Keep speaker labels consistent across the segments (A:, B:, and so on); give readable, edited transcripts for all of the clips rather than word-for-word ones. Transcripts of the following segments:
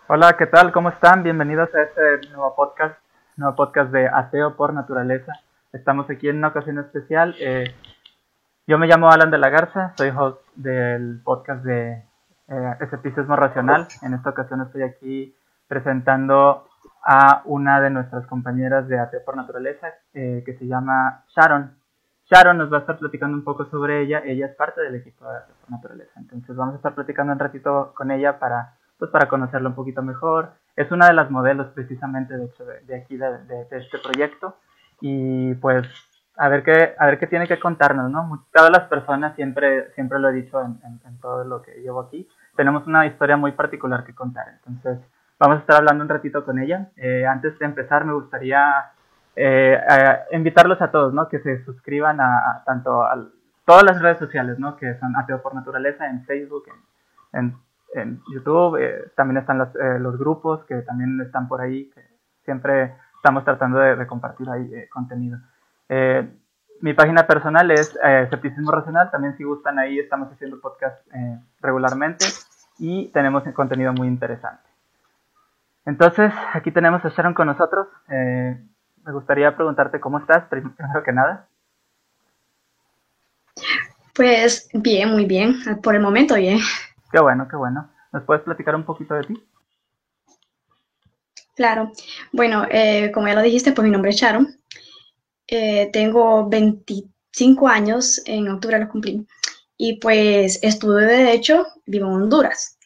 A: Hola, ¿qué tal? ¿Cómo están? Bienvenidos a este nuevo podcast de Ateo por Naturaleza. Estamos aquí en una ocasión especial. Yo me llamo Alan de la Garza, soy host del podcast de Escepticismo Racional. En esta ocasión estoy aquí presentando a una de nuestras compañeras de Ateo por Naturaleza, que se llama Sharon. Sharon nos va a estar platicando un poco sobre ella. Ella es parte del equipo de Ateo por Naturaleza. Entonces vamos a estar platicando un ratito con ella para conocerla un poquito mejor. Es una de las modelos precisamente, de hecho, de aquí, de este proyecto. Y pues a ver qué tiene que contarnos, ¿no? Todas las personas, siempre lo he dicho en todo lo que llevo aquí, tenemos una historia muy particular que contar. Entonces vamos a estar hablando un ratito con ella. Antes de empezar me gustaría invitarlos a todos, ¿no? Que se suscriban a todas las redes sociales, ¿no? Que son Ateo por Naturaleza, en Facebook, en, en YouTube. También están los grupos que también están por ahí, que siempre estamos tratando de compartir ahí contenido. Eh, Mi página personal es Escepticismo Racional. También, si gustan, ahí estamos haciendo podcast regularmente y tenemos contenido muy interesante. Entonces, aquí tenemos a Sharon con nosotros. Me gustaría preguntarte cómo estás, primero que nada.
B: Pues bien, muy bien. Por el momento bien.
A: Qué bueno, qué bueno. ¿Nos puedes platicar un poquito de ti?
B: Claro. Bueno, como ya lo dijiste, pues mi nombre es Sharon. Tengo 25 años, en octubre los cumplí. Y pues estudio Derecho, vivo en Honduras.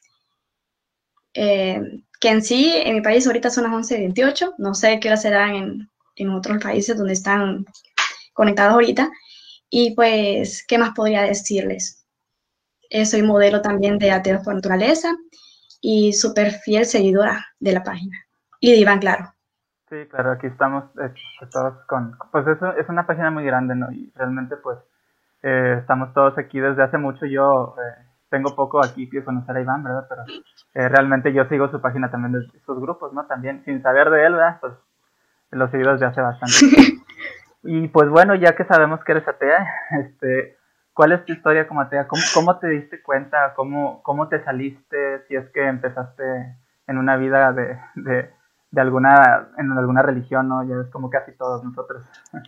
B: Que en sí, en mi país ahorita son las 11:28. No sé qué hora serán en otros países donde están conectados ahorita. Y pues, ¿qué más podría decirles? Soy modelo también de Ateos por Naturaleza y súper fiel seguidora de la página. Y de Iván, claro.
A: Sí, claro, aquí estamos todos pues eso es una página muy grande, ¿no? Y realmente pues estamos todos aquí desde hace mucho. Yo tengo poco aquí que conocer a Iván, ¿verdad? Pero realmente yo sigo su página también, de sus grupos, ¿no? También, sin saber de él, ¿verdad? Pues lo sigo desde hace bastante tiempo. Y pues bueno, ya que sabemos que eres atea, ¿cuál es tu historia como atea? ¿Cómo te diste cuenta? ¿Cómo te saliste? Si es que empezaste en una vida en alguna religión, ¿no? Ya es como casi todos nosotros.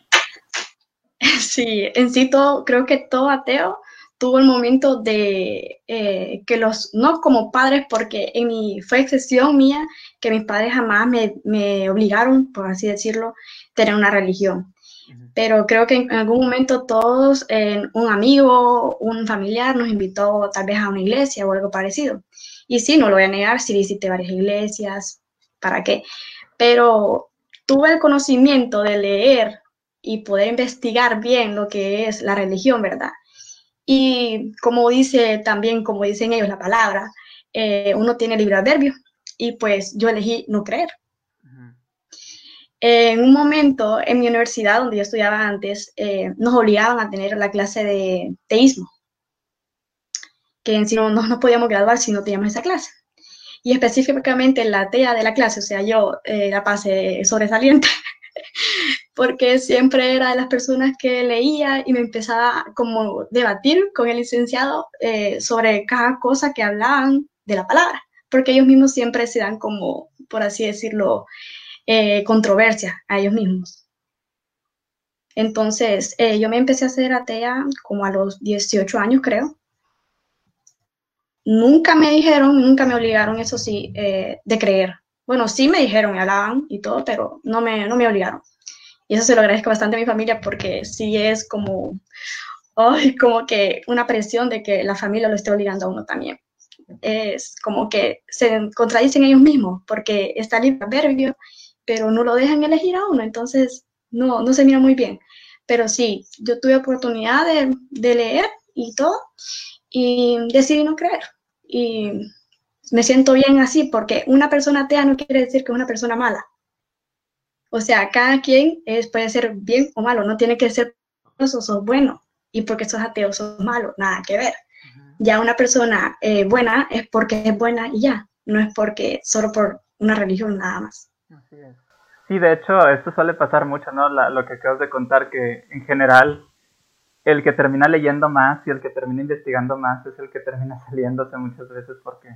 B: Sí, en sí todo, creo que todo ateo tuvo el momento de que no como padres, porque fue excepción mía que mis padres jamás me obligaron, por así decirlo, tener una religión. Pero creo que en algún momento todos, un amigo, un familiar nos invitó tal vez a una iglesia o algo parecido. Y sí, no lo voy a negar, sí visité varias iglesias, ¿para qué? Pero tuve el conocimiento de leer y poder investigar bien lo que es la religión, ¿verdad? Y como dice también, como dicen ellos la palabra, uno tiene libre albedrío y pues yo elegí no creer.
A: Ujú.
B: En un momento en mi universidad, donde yo estudiaba antes, nos obligaban a tener la clase de teísmo, que en sí no nos podíamos graduar si no teníamos esa clase. Y específicamente la TEA de la clase, o sea, yo la pasé sobresaliente, porque siempre era de las personas que leía y me empezaba como a debatir con el licenciado sobre cada cosa que hablaban de la palabra, porque ellos mismos siempre se dan como, por así decirlo, controversia a ellos mismos. Entonces, yo me empecé a hacer atea como a los 18 años, creo. Nunca me dijeron, nunca me obligaron, eso sí, de creer. Bueno, sí me dijeron, me hablaban y todo, pero no me obligaron. Y eso se lo agradezco bastante a mi familia porque sí es como, ay, como que una presión de que la familia lo esté obligando a uno también. Es como que se contradicen ellos mismos porque está libre albedrío, pero no lo dejan elegir a uno, entonces no se mira muy bien. Pero sí, yo tuve oportunidad de leer y todo y decidí no creer. Y me siento bien así porque una persona atea no quiere decir que es una persona mala. O sea, cada quien puede ser bien o malo, no tiene que ser sos bueno y porque sos ateo sos malo, nada que ver.
A: Ujú.
B: Ya una persona buena es porque es buena y ya, no es porque solo por una religión nada más.
A: Así es. Sí, de hecho, esto suele pasar mucho, ¿no? Lo que acabas de contar, que en general el que termina leyendo más y el que termina investigando más es el que termina saliéndose muchas veces, porque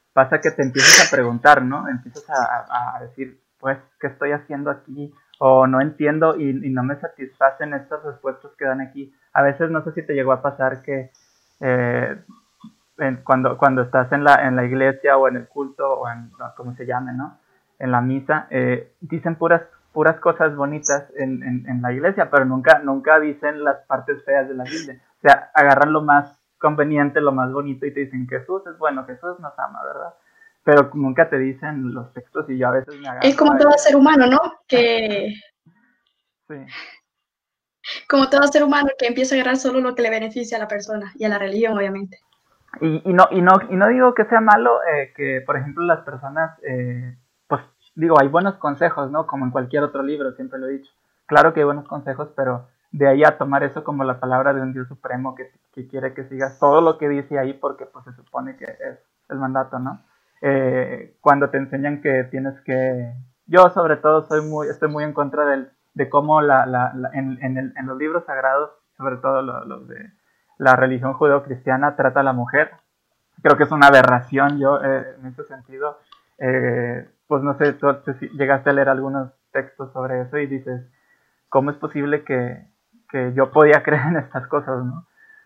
A: pasa que te empiezas a preguntar, ¿no? Empiezas a decir, pues, ¿qué estoy haciendo aquí? O no entiendo y no me satisfacen estas respuestas que dan aquí. A veces no sé si te llegó a pasar que eh, cuando estás en la iglesia o en el culto o en, como se llame, ¿no? En la misa, dicen puras cosas bonitas en la iglesia, pero nunca dicen las partes feas de la Biblia. O sea, agarran lo más conveniente, lo más bonito y te dicen Jesús es bueno, Jesús nos ama, ¿verdad? Pero nunca te dicen los textos y yo a veces me
B: Es
A: agarro
B: como
A: ahí.
B: todo ser humano, ¿no? Que
A: Sí.
B: como todo ser humano que empieza a agarrar solo lo que le beneficia a la persona y a la religión, obviamente.
A: Y no digo que sea malo que, por ejemplo, las personas, pues digo, hay buenos consejos, ¿no? Como en cualquier otro libro, siempre lo he dicho. Claro que hay buenos consejos, pero de ahí a tomar eso como la palabra de un Dios supremo que quiere que sigas todo lo que dice ahí porque pues se supone que es el mandato, ¿no? Cuando te enseñan que tienes que... Yo sobre todo estoy muy en contra de cómo en los libros sagrados, sobre todo los de la religión judeocristiana trata a la mujer. Creo que es una aberración yo en ese sentido. Pues no sé, tú si llegaste a leer algunos textos sobre eso y dices, ¿cómo es posible que yo podía creer en estas cosas, no?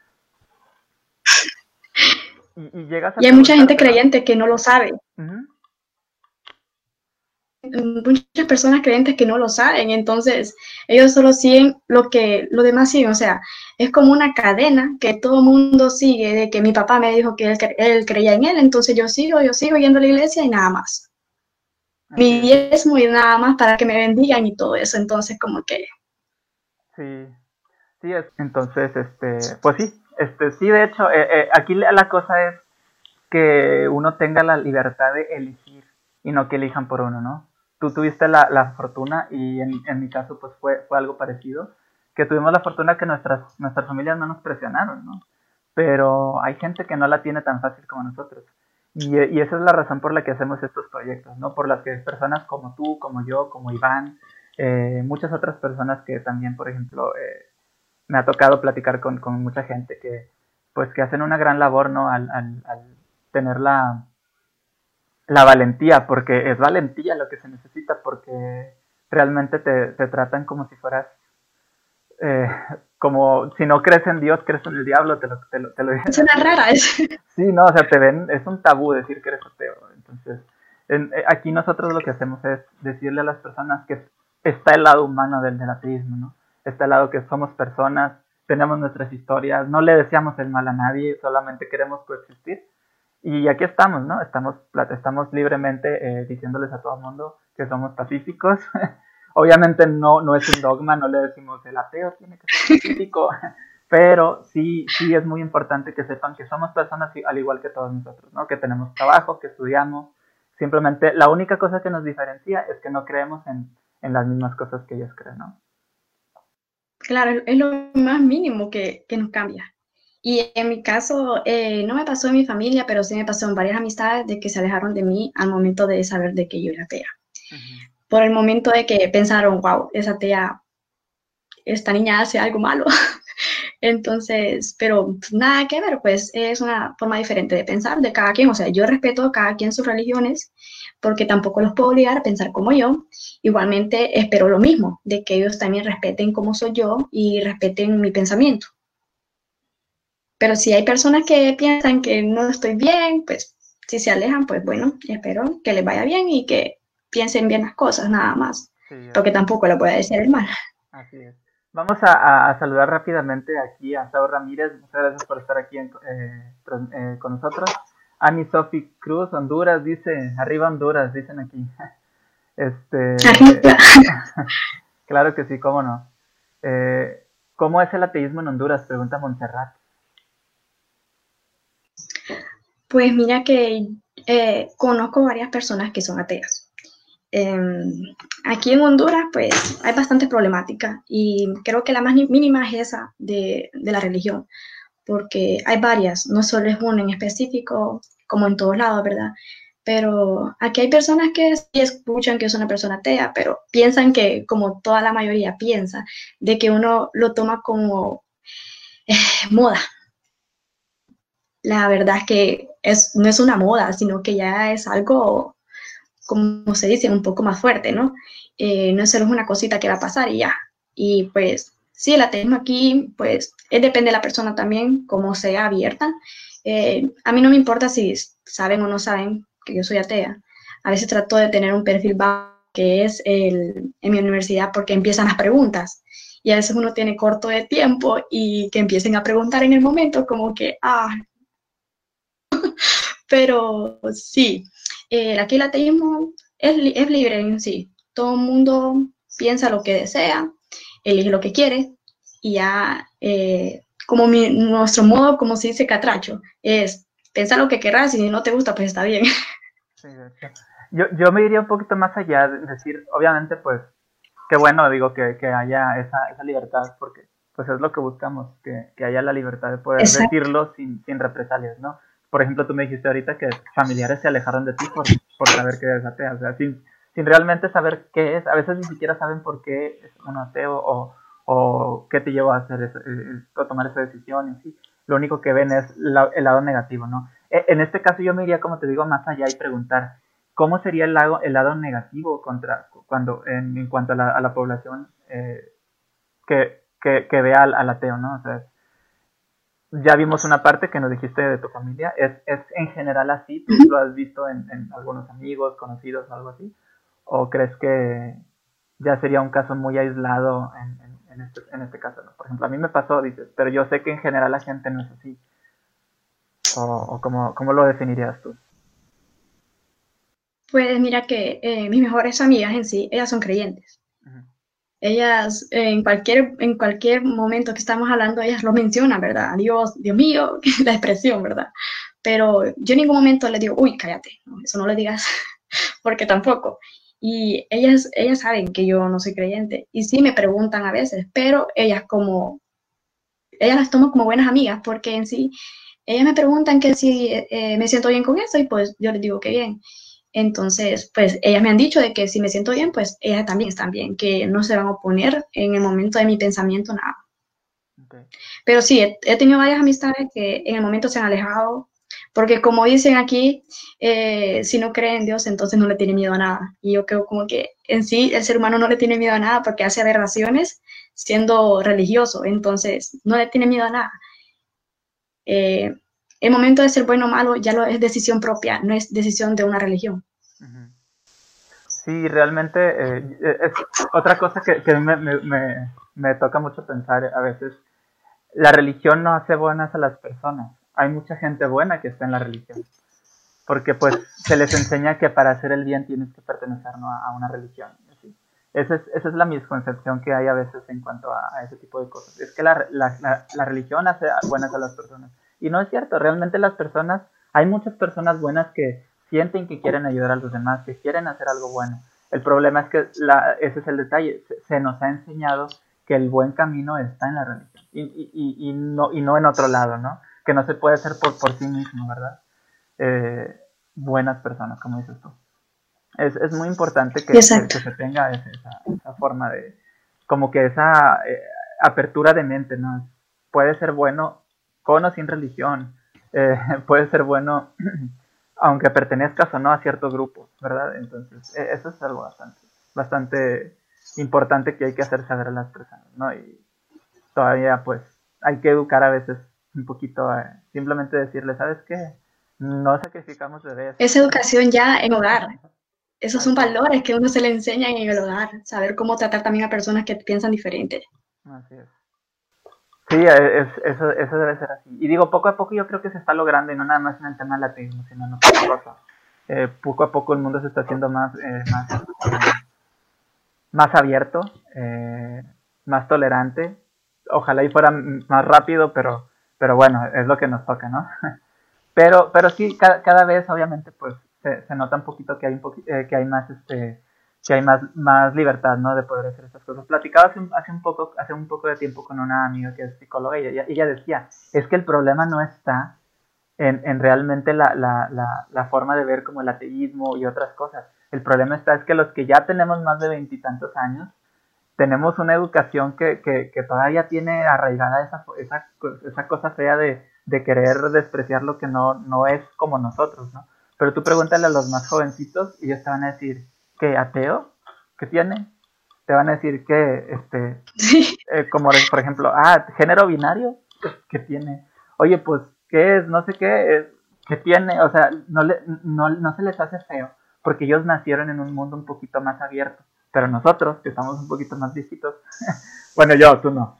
A: Y llegas a
B: Y hay mucha gente
A: preguntarte, ¿no?
B: creyente que no lo sabe.
A: Uh-huh.
B: Muchas personas creyentes que no lo saben, entonces ellos solo siguen lo que los demás siguen, o sea, es como una cadena que todo el mundo sigue, de que mi papá me dijo que él creía en él, entonces yo sigo yendo a la iglesia y nada más.
A: Así
B: Mi
A: es.
B: diezmo y nada más para que me bendigan y todo eso, entonces como que...
A: Sí, sí es. Entonces, pues sí, sí, de hecho, aquí la cosa es que uno tenga la libertad de elegir y no que elijan por uno, ¿no? Tú tuviste la fortuna y en mi caso pues fue algo parecido, que tuvimos la fortuna que nuestras familias no nos presionaron, ¿no? Pero hay gente que no la tiene tan fácil como nosotros. Y esa es la razón por la que hacemos estos proyectos, ¿no? Por las que personas como tú, como yo, como Iván, muchas otras personas que también, por ejemplo, me ha tocado platicar con mucha gente que, pues, que hacen una gran labor, ¿no? Al tener la valentía, porque es valentía lo que se necesita, porque realmente te tratan como si fueras, eh, como si no crees en Dios, crees en el diablo, te lo dicen
B: Suena
A: así.
B: rara, es...
A: Sí, no, o sea, te ven, es un tabú decir que eres ateo. Entonces, aquí nosotros lo que hacemos es decirle a las personas que está el lado humano del ateísmo, ¿no? Está el lado que somos personas, tenemos nuestras historias, no le deseamos el mal a nadie, solamente queremos coexistir. Y aquí estamos, ¿no? Estamos libremente diciéndoles a todo el mundo que somos pacíficos. Obviamente no es un dogma, no le decimos el ateo tiene que ser pacífico, pero sí es muy importante que sepan que somos personas al igual que todos nosotros, ¿no? Que tenemos trabajo, que estudiamos. Simplemente la única cosa que nos diferencia es que no creemos en las mismas cosas que ellos creen, ¿no?
B: Claro, es lo más mínimo que nos cambia. Y en mi caso, no me pasó en mi familia, pero sí me pasó en varias amistades de que se alejaron de mí al momento de saber de que yo era atea.
A: Uh-huh.
B: Por el momento de que pensaron, wow, esa atea, esta niña hace algo malo. Entonces, pero nada que ver, pues es una forma diferente de pensar de cada quien. O sea, yo respeto a cada quien sus religiones porque tampoco los puedo obligar a pensar como yo. Igualmente espero lo mismo, de que ellos también respeten cómo soy yo y respeten mi pensamiento. Pero si hay personas que piensan que no estoy bien, pues si se alejan, pues bueno, espero que les vaya bien y que piensen bien las cosas, nada más.
A: Sí,
B: Porque
A: así es.
B: tampoco le voy a decir el mal.
A: Así es. Vamos a saludar rápidamente aquí a Sao Ramírez. Muchas gracias por estar aquí con nosotros. Ani Sofi Cruz, Honduras, dice, arriba Honduras, dicen aquí. Este, claro que sí, cómo no. ¿Cómo es el ateísmo en Honduras? Pregunta Montserrat.
B: Pues mira que conozco varias personas que son ateas. Eh, Aquí en Honduras, pues hay bastante problemática y creo que la más mínima es esa de la religión, porque hay varias, no solo es una en específico, como en todos lados, ¿verdad? Pero aquí hay personas que sí escuchan que es una persona atea, pero piensan que, como toda la mayoría piensa, de que uno lo toma como moda. la verdad es que no es una moda, sino que ya es algo, como se dice, un poco más fuerte, ¿no? No solo es una cosita que va a pasar y ya. Y pues sí, el ateísmo aquí, pues depende de la persona también, cómo sea abierta. A mí no me importa si saben o no saben que yo soy atea. A veces trato de tener un perfil bajo, que es en mi universidad, porque empiezan las preguntas. Y a veces uno tiene corto de tiempo y que empiecen a preguntar en el momento como que, pero sí, aquí el ateísmo es libre en sí. Todo el mundo piensa lo que desea, elige lo que quiere y ya, como nuestro modo, como se dice catracho, es pensar lo que querrás y si no te gusta, pues está bien.
A: Sí, de hecho. Yo me iría un poquito más allá, de decir, obviamente, pues, qué bueno, digo, que haya esa libertad, porque pues es lo que buscamos, que haya la libertad de poder
B: Exacto.
A: decirlo sin represalias, ¿no? Por ejemplo, tú me dijiste ahorita que familiares se alejaron de ti por saber que eres atea, o sea, sin realmente saber qué es, a veces ni siquiera saben por qué es un ateo o qué te llevó a hacer eso, a tomar esa decisión, y así. Lo único que ven es el lado negativo, ¿no? En este caso yo me iría, como te digo, más allá y preguntar, ¿cómo sería el lado negativo en cuanto a la población que vea al ateo, ¿no? O sea, ya vimos una parte que nos dijiste de tu familia. ¿Es en general así? ¿Tú lo has visto en algunos amigos, conocidos o algo así? ¿O crees que ya sería un caso muy aislado en este caso, ¿no? Por ejemplo, a mí me pasó, dices, pero yo sé que en general la gente no es así. ¿O cómo lo definirías tú?
B: Pues mira que mis mejores amigas en sí, ellas son creyentes.
A: Ujú.
B: Ellas, en cualquier momento que estamos hablando, ellas lo mencionan, ¿verdad? Dios mío, la expresión, ¿verdad? Pero yo en ningún momento les digo, uy, cállate, no, eso no le digas, porque tampoco. Y ellas saben que yo no soy creyente y sí me preguntan a veces, pero ellas las tomo como buenas amigas, porque en sí, ellas me preguntan que si me siento bien con eso y pues yo les digo que bien. Entonces, pues ellas me han dicho de que si me siento bien, pues ellas también están bien, que no se van a oponer en el momento de mi pensamiento, nada.
A: Okay.
B: Pero sí, he tenido varias amistades que en el momento se han alejado, porque como dicen aquí, si no cree en Dios, entonces no le tiene miedo a nada. Y yo creo como que en sí el ser humano no le tiene miedo a nada porque hace aberraciones siendo religioso, entonces no le tiene miedo a nada. Eh, el momento de ser bueno o malo ya lo es decisión propia, no es decisión de una religión.
A: Ujú. Sí, realmente es otra cosa que me toca mucho pensar a veces. La religión no hace buenas a las personas. Hay mucha gente buena que está en la religión. Porque pues se les enseña que para hacer el bien tienes que pertenecer, ¿no?, a una religión. Así. Esa es la misconcepción que hay a veces en cuanto a ese tipo de cosas. Es que la religión hace buenas a las personas. Y no es cierto, realmente las personas, hay muchas personas buenas que sienten que quieren ayudar a los demás, que quieren hacer algo bueno. El problema es que ese es el detalle. Se nos ha enseñado que el buen camino está en la religión y no en otro lado, ¿no? Que no se puede hacer por sí mismo, ¿verdad? eh, Buenas personas, como dices tú. Es muy importante
B: Exacto.
A: que se tenga esa forma de, como que esa apertura de mente, ¿no? Puede ser bueno con o sin religión, puede ser bueno aunque pertenezcas o no a cierto grupo, ¿verdad? Entonces, eso es algo bastante importante que hay que hacer saber a las personas, ¿no? Y todavía, pues, hay que educar a veces un poquito, simplemente decirle, ¿sabes qué? No sacrificamos bebés.
B: Esa educación ya en hogar, esos son
A: Así es,
B: valores que uno se le enseña en el hogar, saber cómo tratar también a personas que piensan diferente.
A: así es. Sí, eso debe ser así. Y digo, poco a poco yo creo que se está logrando, y no nada más en el tema del ateísmo, sino en otras cosas. Poco a poco el mundo se está haciendo más abierto, más tolerante. Ojalá y fuera más rápido, pero bueno, es lo que nos toca, ¿no? Pero sí, cada vez obviamente pues se nota un poquito que hay que hay más que hay más libertad, ¿no?, de poder hacer esas cosas. Platicaba hace un poco de tiempo con una amiga que es psicóloga y ella decía, es que el problema no está en realmente la forma de ver como el ateísmo y otras cosas. El problema está es que los que ya tenemos más de veintitantos años tenemos una educación que todavía tiene arraigada esa cosa fea de querer despreciar lo que no es como nosotros, ¿no? Pero tú pregúntale a los más jovencitos y ellos te van a decir, ¿qué, ateo? ¿Qué tiene? Te van a decir que,
B: Sí.
A: como por ejemplo, género binario, ¿qué tiene? Oye, pues, ¿qué es? No sé qué es, ¿qué tiene? O sea, no se les hace feo, porque ellos nacieron en un mundo un poquito más abierto, pero nosotros, que estamos un poquito más viejitos, bueno, yo, tú no,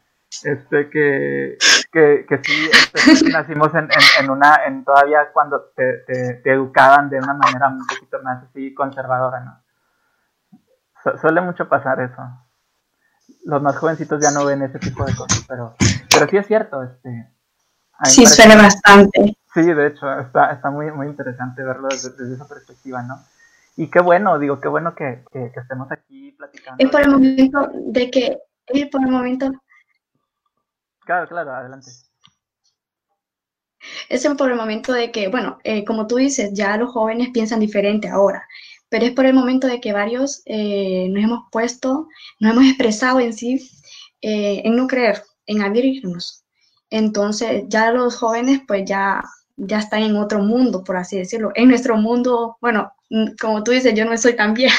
A: que sí, nacimos en todavía cuando te educaban de una manera un poquito más así conservadora, ¿no? Suele mucho pasar eso. Los más jovencitos ya no ven ese tipo de cosas, pero sí es cierto, a mí me
B: Sí,
A: parece
B: suele bastante.
A: sí, de hecho, está muy, muy interesante verlo desde esa perspectiva, ¿no? Y qué bueno, digo, qué bueno que estemos aquí
B: Es
A: platicando.
B: por el momento de que, es por el momento,
A: Claro, claro, adelante.
B: es por el momento de que, bueno, como tú dices, ya los jóvenes piensan diferente ahora, pero es por el momento de que varios nos hemos puesto, nos hemos expresado en sí, en no creer, en abrirnos. Entonces, ya los jóvenes, pues ya están en otro mundo, por así decirlo. En nuestro mundo, bueno, como tú dices, yo no soy tan vieja,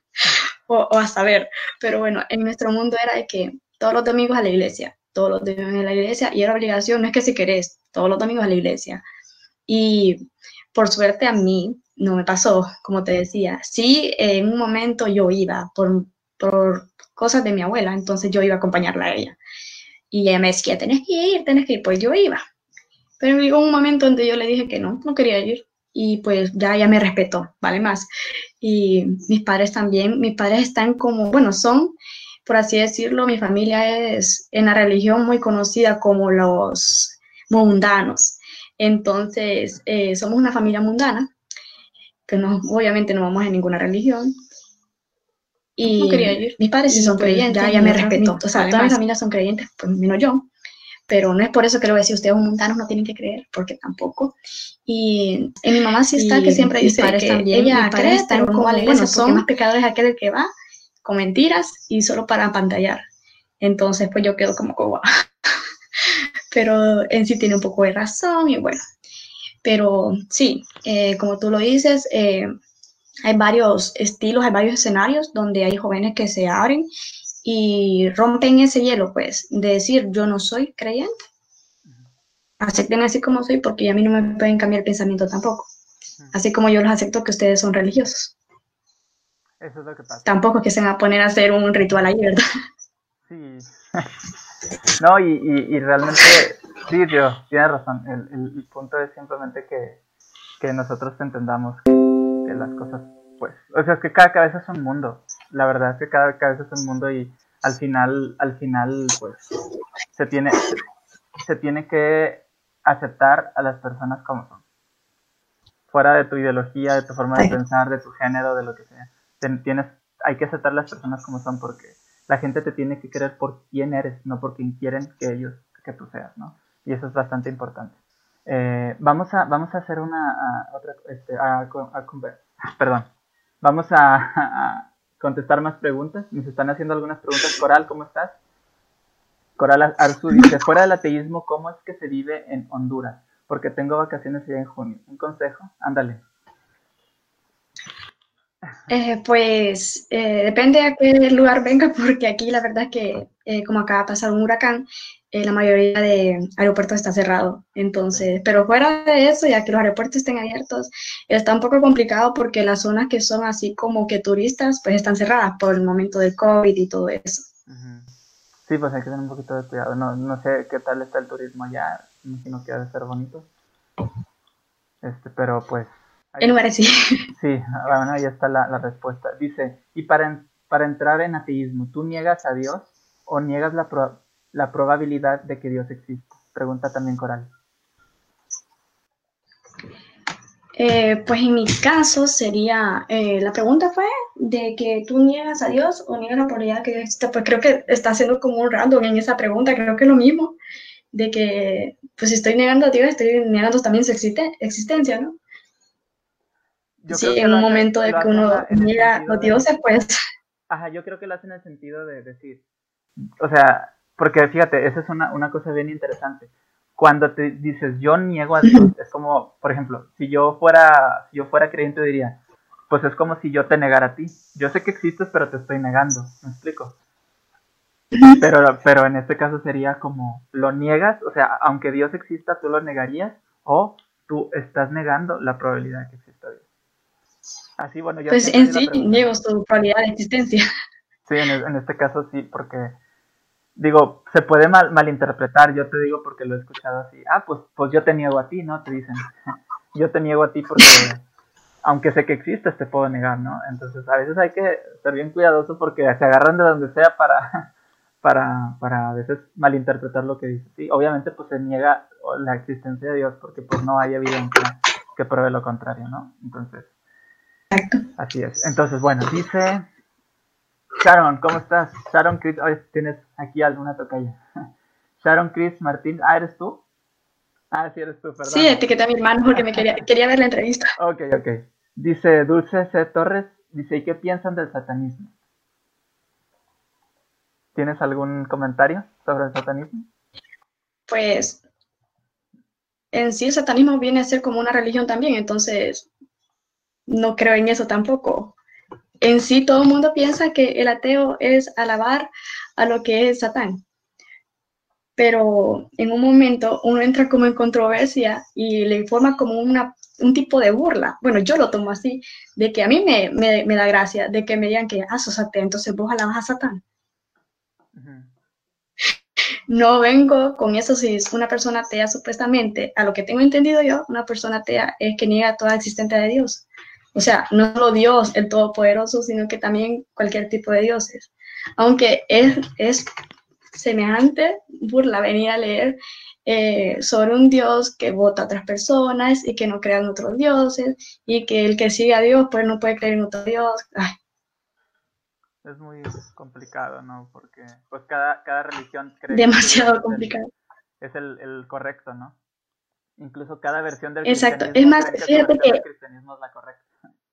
B: o a saber, pero bueno, en nuestro mundo era de que todos los domingos a la iglesia, todos los domingos a la iglesia, y era obligación, no es que si querés, todos los domingos a la iglesia. Y por suerte a mí no me pasó, como te decía. Sí, en un momento yo iba por cosas de mi abuela, entonces yo iba a acompañarla a ella. Y ella me decía, tenés que ir, pues yo iba. Pero llegó un momento donde yo le dije que no quería ir. Y pues ya me respetó, vale más. Y mis padres también, mis padres están como, bueno, son, por así decirlo, mi familia es en la religión muy conocida como los mundanos. Entonces, somos una familia mundana, que no, obviamente no vamos a ninguna religión. Y no quería ir. Mis padres sí son pues creyentes. Ya me respetó. O sea, toda mi familia son creyentes, pues menos yo. Pero no es por eso que le voy a decir, ustedes mundanos no tienen que creer, porque tampoco. Y mi mamá sí está, que siempre dice que también, ella cree, pero no a la iglesia, bueno, porque más pecador es aquel que va con mentiras y solo para pantallar. Entonces, pues yo quedo como, wow. Pero en sí tiene un poco de razón y bueno. Pero sí, como tú lo dices, hay varios estilos, hay varios escenarios donde hay jóvenes que se abren y rompen ese hielo, pues, de decir yo no soy creyente, acepten así como soy porque a mí no me pueden cambiar el pensamiento tampoco, así como yo los acepto que ustedes son religiosos.
A: Eso es lo que pasa.
B: Tampoco es que se van a poner a hacer un ritual ahí, ¿verdad?
A: Sí. No, y realmente, sí, Dios, tienes razón. El punto es simplemente que nosotros entendamos que las cosas, pues, o sea, es que cada cabeza es un mundo. La verdad es que cada cabeza es un mundo y al final, pues, se tiene que aceptar a las personas como son. Fuera de tu ideología, de tu forma de pensar, de tu género, de lo que sea. Hay que aceptar a las personas como son porque la gente te tiene que querer por quién eres, no por quién quieren que tú seas, ¿no? Y eso es bastante importante. Vamos a hacer perdón, vamos a contestar más preguntas. Nos están haciendo algunas preguntas. Coral, ¿cómo estás? Coral Arzu dice, fuera del ateísmo, ¿cómo es que se vive en Honduras? Porque tengo vacaciones ya en junio. ¿Un consejo? Ándale.
B: Pues depende a qué lugar venga, porque aquí la verdad es que como acaba de pasar un huracán, la mayoría de aeropuertos está cerrado. Entonces,
A: Sí.
B: pero fuera de eso, ya que los aeropuertos estén abiertos, está un poco complicado porque las zonas que son así como que turistas, pues están cerradas por el momento del COVID y todo eso.
A: Uh-huh. Sí, pues hay que tener un poquito de cuidado. No sé qué tal está el turismo allá. Me imagino que ha de ser bonito. Pero pues...
B: En lugares sí.
A: Sí, bueno, ahí está la respuesta. Dice, y para entrar en ateísmo, ¿tú niegas a Dios o niegas la probabilidad de que Dios exista? Pregunta también Coral.
B: Pues en mi caso sería, la pregunta fue de que tú niegas a Dios o niegas la probabilidad de que Dios exista. Pues creo que está haciendo como un random en esa pregunta, creo que es lo mismo, de que pues si estoy negando a Dios, estoy negando también su existencia, ¿no?
A: Yo
B: Sí,
A: creo que
B: en un momento de
A: lo
B: que
A: hace
B: uno
A: en el
B: niega a
A: sentido
B: los dioses, pues
A: ajá, yo creo que lo hace en el sentido de decir, o sea, porque fíjate, esa es una cosa bien interesante. cuando te dices yo niego a Dios, es como, por ejemplo, si yo fuera creyente diría, pues es como si yo te negara a ti. Yo sé que existes, pero te estoy negando. ¿Me explico? Pero en este caso sería como, lo niegas, o sea, aunque Dios exista, tú lo negarías, o tú estás negando la probabilidad de que exista Dios. Así, bueno, yo sí
B: Pues en
A: entendí la
B: sí
A: pregunta,
B: niego
A: ¿no?
B: su probabilidad de existencia.
A: Sí, en este caso sí, porque, digo, se puede malinterpretar, yo te digo porque lo he escuchado así, pues yo te niego a ti, ¿no? Te dicen, yo te niego a ti porque, aunque sé que existes, te puedo negar, ¿no? Entonces, a veces hay que ser bien cuidadoso porque se agarran de donde sea para a veces malinterpretar lo que dice. Sí, obviamente pues se niega la existencia de Dios porque pues no hay evidencia que pruebe lo contrario, ¿no? Entonces, así es. Entonces, bueno, dice Sharon, ¿cómo estás? Sharon Chris, hoy tienes aquí alguna tocaya. Sharon Chris Martín, ¿eres tú? Sí, eres tú,
B: Sí,
A: perdón.
B: etiqueté a mi hermano porque quería ver la entrevista.
A: Ok, ok. Dice Dulce C. Torres, dice, ¿y qué piensan del satanismo? ¿Tienes algún comentario sobre el satanismo?
B: Pues en sí el satanismo viene a ser como una religión también, entonces no creo en eso tampoco. En sí todo el mundo piensa que el ateo es alabar a lo que es Satán, pero en un momento uno entra como en controversia y le informa como un tipo de burla. Bueno, yo lo tomo así, de que a mí me da gracia, de que me digan que, sos ateo, entonces vos alabas a Satán.
A: Uh-huh.
B: No vengo con eso si es una persona atea supuestamente. A lo que tengo entendido yo, una persona atea es que niega toda existencia de Dios. O sea, no solo Dios, el Todopoderoso, sino que también cualquier tipo de dioses. Aunque es semejante burla venir a leer sobre un Dios que vota a otras personas y que no crean otros dioses y que el que sigue a Dios pues no puede creer en otro Dios. Ay,
A: Es muy complicado, ¿no? Porque pues cada religión cree que su Dios
B: demasiado complicado.
A: es el correcto, ¿no? Incluso cada versión del
B: Exacto. Es
A: cristianismo
B: más,
A: creen que su
B: fíjate
A: versión
B: que
A: del cristianismo es la correcta.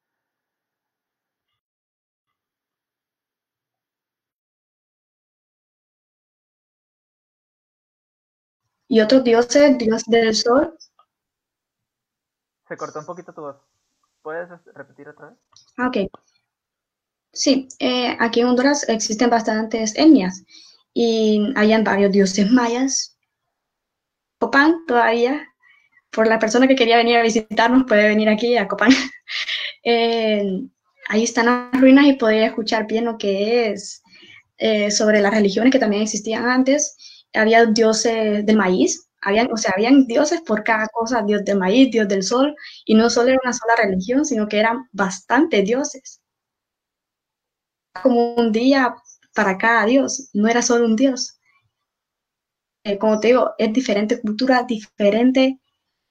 B: y otros dioses, Dios del sol.
A: Se cortó un poquito tu voz. ¿Puedes repetir otra vez?
B: Ah, ok. Sí, aquí en Honduras existen bastantes etnias y hayan varios dioses mayas. Copán todavía, por la persona que quería venir a visitarnos, puede venir aquí a Copán. Eh, ahí están las ruinas y podría escuchar bien lo que es sobre las religiones que también existían antes. Había dioses del maíz, habían dioses por cada cosa, dios del maíz, dios del sol, y no solo era una sola religión, sino que eran bastantes dioses. Como un día para cada dios, no era solo un dios. Como te digo, es diferente cultura, diferente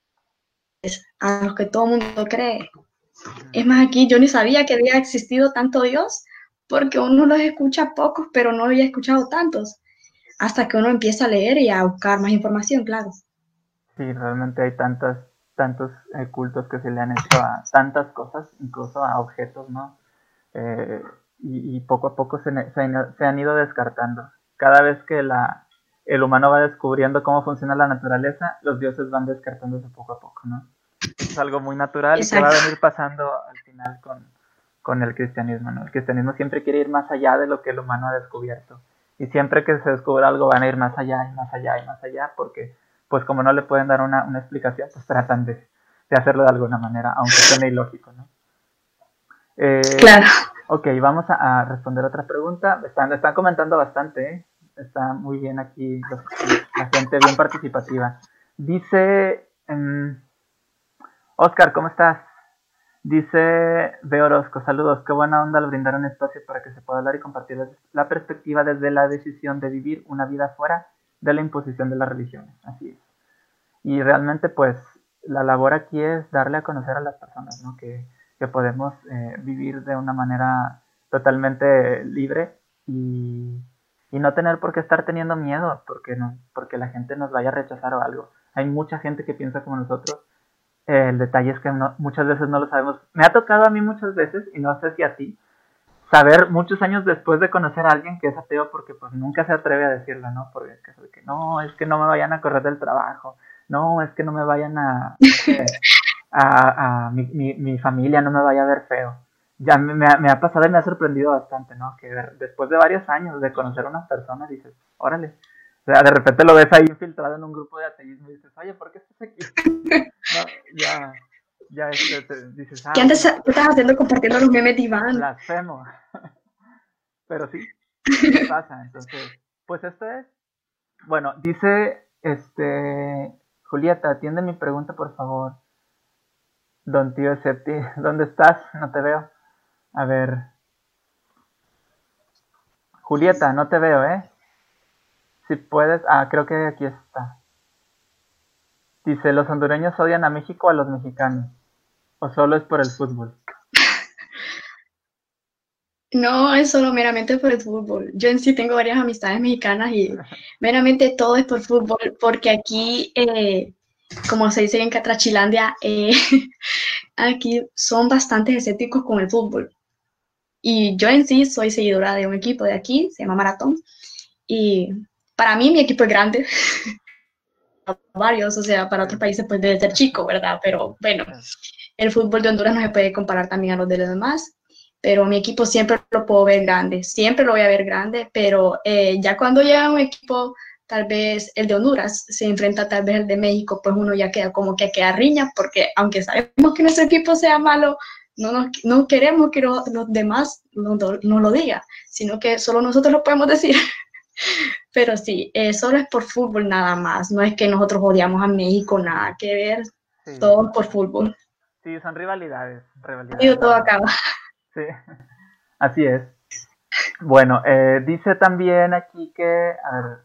B: a lo que todo el mundo cree. Es más, aquí yo ni sabía que había existido tanto Dios, porque uno los escucha pocos, pero no había escuchado tantos, hasta que uno empieza a leer y a buscar más información, claro.
A: Sí, realmente hay tantos cultos que se le han hecho a tantas cosas, incluso a objetos, ¿no? Eh, y poco a poco se han ido descartando. Cada vez que el humano va descubriendo cómo funciona la naturaleza, los dioses van descartándose poco a poco, ¿no? Eso es algo muy natural y que va
B: Exacto.
A: a venir pasando al final con el cristianismo, ¿no? El cristianismo siempre quiere ir más allá de lo que el humano ha descubierto. Y siempre que se descubre algo van a ir más allá y más allá y más allá, porque pues como no le pueden dar una explicación, pues tratan de hacerlo de alguna manera, aunque suene ilógico, ¿no?
B: Claro.
A: Ok, vamos a responder otra pregunta. Están comentando bastante, ¿eh? Está muy bien aquí la gente, bien participativa. Dice Oscar, ¿cómo estás? Dice B. Orozco, saludos, qué buena onda al brindar un espacio para que se pueda hablar y compartir la perspectiva desde la decisión de vivir una vida fuera de la imposición de las religiones. Así es. Y realmente pues la labor aquí es darle a conocer a las personas, ¿no? Que podemos vivir de una manera totalmente libre y no tener por qué estar teniendo miedo porque la gente nos vaya a rechazar o algo. Hay mucha gente que piensa como nosotros. El detalle es que muchas veces no lo sabemos. Me ha tocado a mí muchas veces, y no sé si a ti, saber muchos años después de conocer a alguien que es ateo porque pues nunca se atreve a decirlo, ¿no? Porque es caso de que no, es que no me vayan a correr del trabajo, no, es que no me vayan a, no sé, a mi familia no me vaya a ver feo. Ya me ha pasado y me ha sorprendido bastante, ¿no? Que después de varios años de conocer a una persona dices, órale. O sea, de repente lo ves ahí infiltrado en un grupo de ateísmo y dices, oye, ¿por qué estás aquí? No, ya dices,
B: ¿Qué antes qué estabas haciendo compartiendo los memes de Iván?
A: blasfemo. Pero sí pasa. Entonces, pues esto es. Bueno, dice, Julieta, atiende mi pregunta, por favor. Don tío Septi, ¿dónde estás? No te veo. A ver. Julieta, no te veo, ¿eh? Si puedes. Ah, creo que aquí está. Dice, ¿los hondureños odian a México o a los mexicanos? ¿O solo es por el fútbol?
B: No, es solo meramente por el fútbol. Yo en sí tengo varias amistades mexicanas y meramente todo es por fútbol, porque aquí, como se dice en Catrachilandia, aquí son bastante escépticos con el fútbol. Y yo en sí soy seguidora de un equipo de aquí, se llama Maratón, y para mí mi equipo es grande, varios, o sea, para otros países pues debe ser chico, ¿verdad? Pero bueno, el fútbol de Honduras no se puede comparar también a los de los demás, pero mi equipo siempre lo puedo ver grande, siempre lo voy a ver grande, pero ya cuando llega un equipo, tal vez el de Honduras se enfrenta tal vez el de México, pues uno ya queda como que queda riña, porque aunque sabemos que nuestro equipo sea malo, no queremos que los demás no lo digan, sino que solo nosotros lo podemos decir. Pero sí, solo es por fútbol nada más, no es que nosotros odiamos a México, nada que ver,
A: Sí,
B: todo por fútbol.
A: sí, son rivalidades,
B: Digo,
A: rivalidades
B: todo
A: nada más.
B: acaba.
A: Sí, así es. Bueno, dice también aquí que, a ver,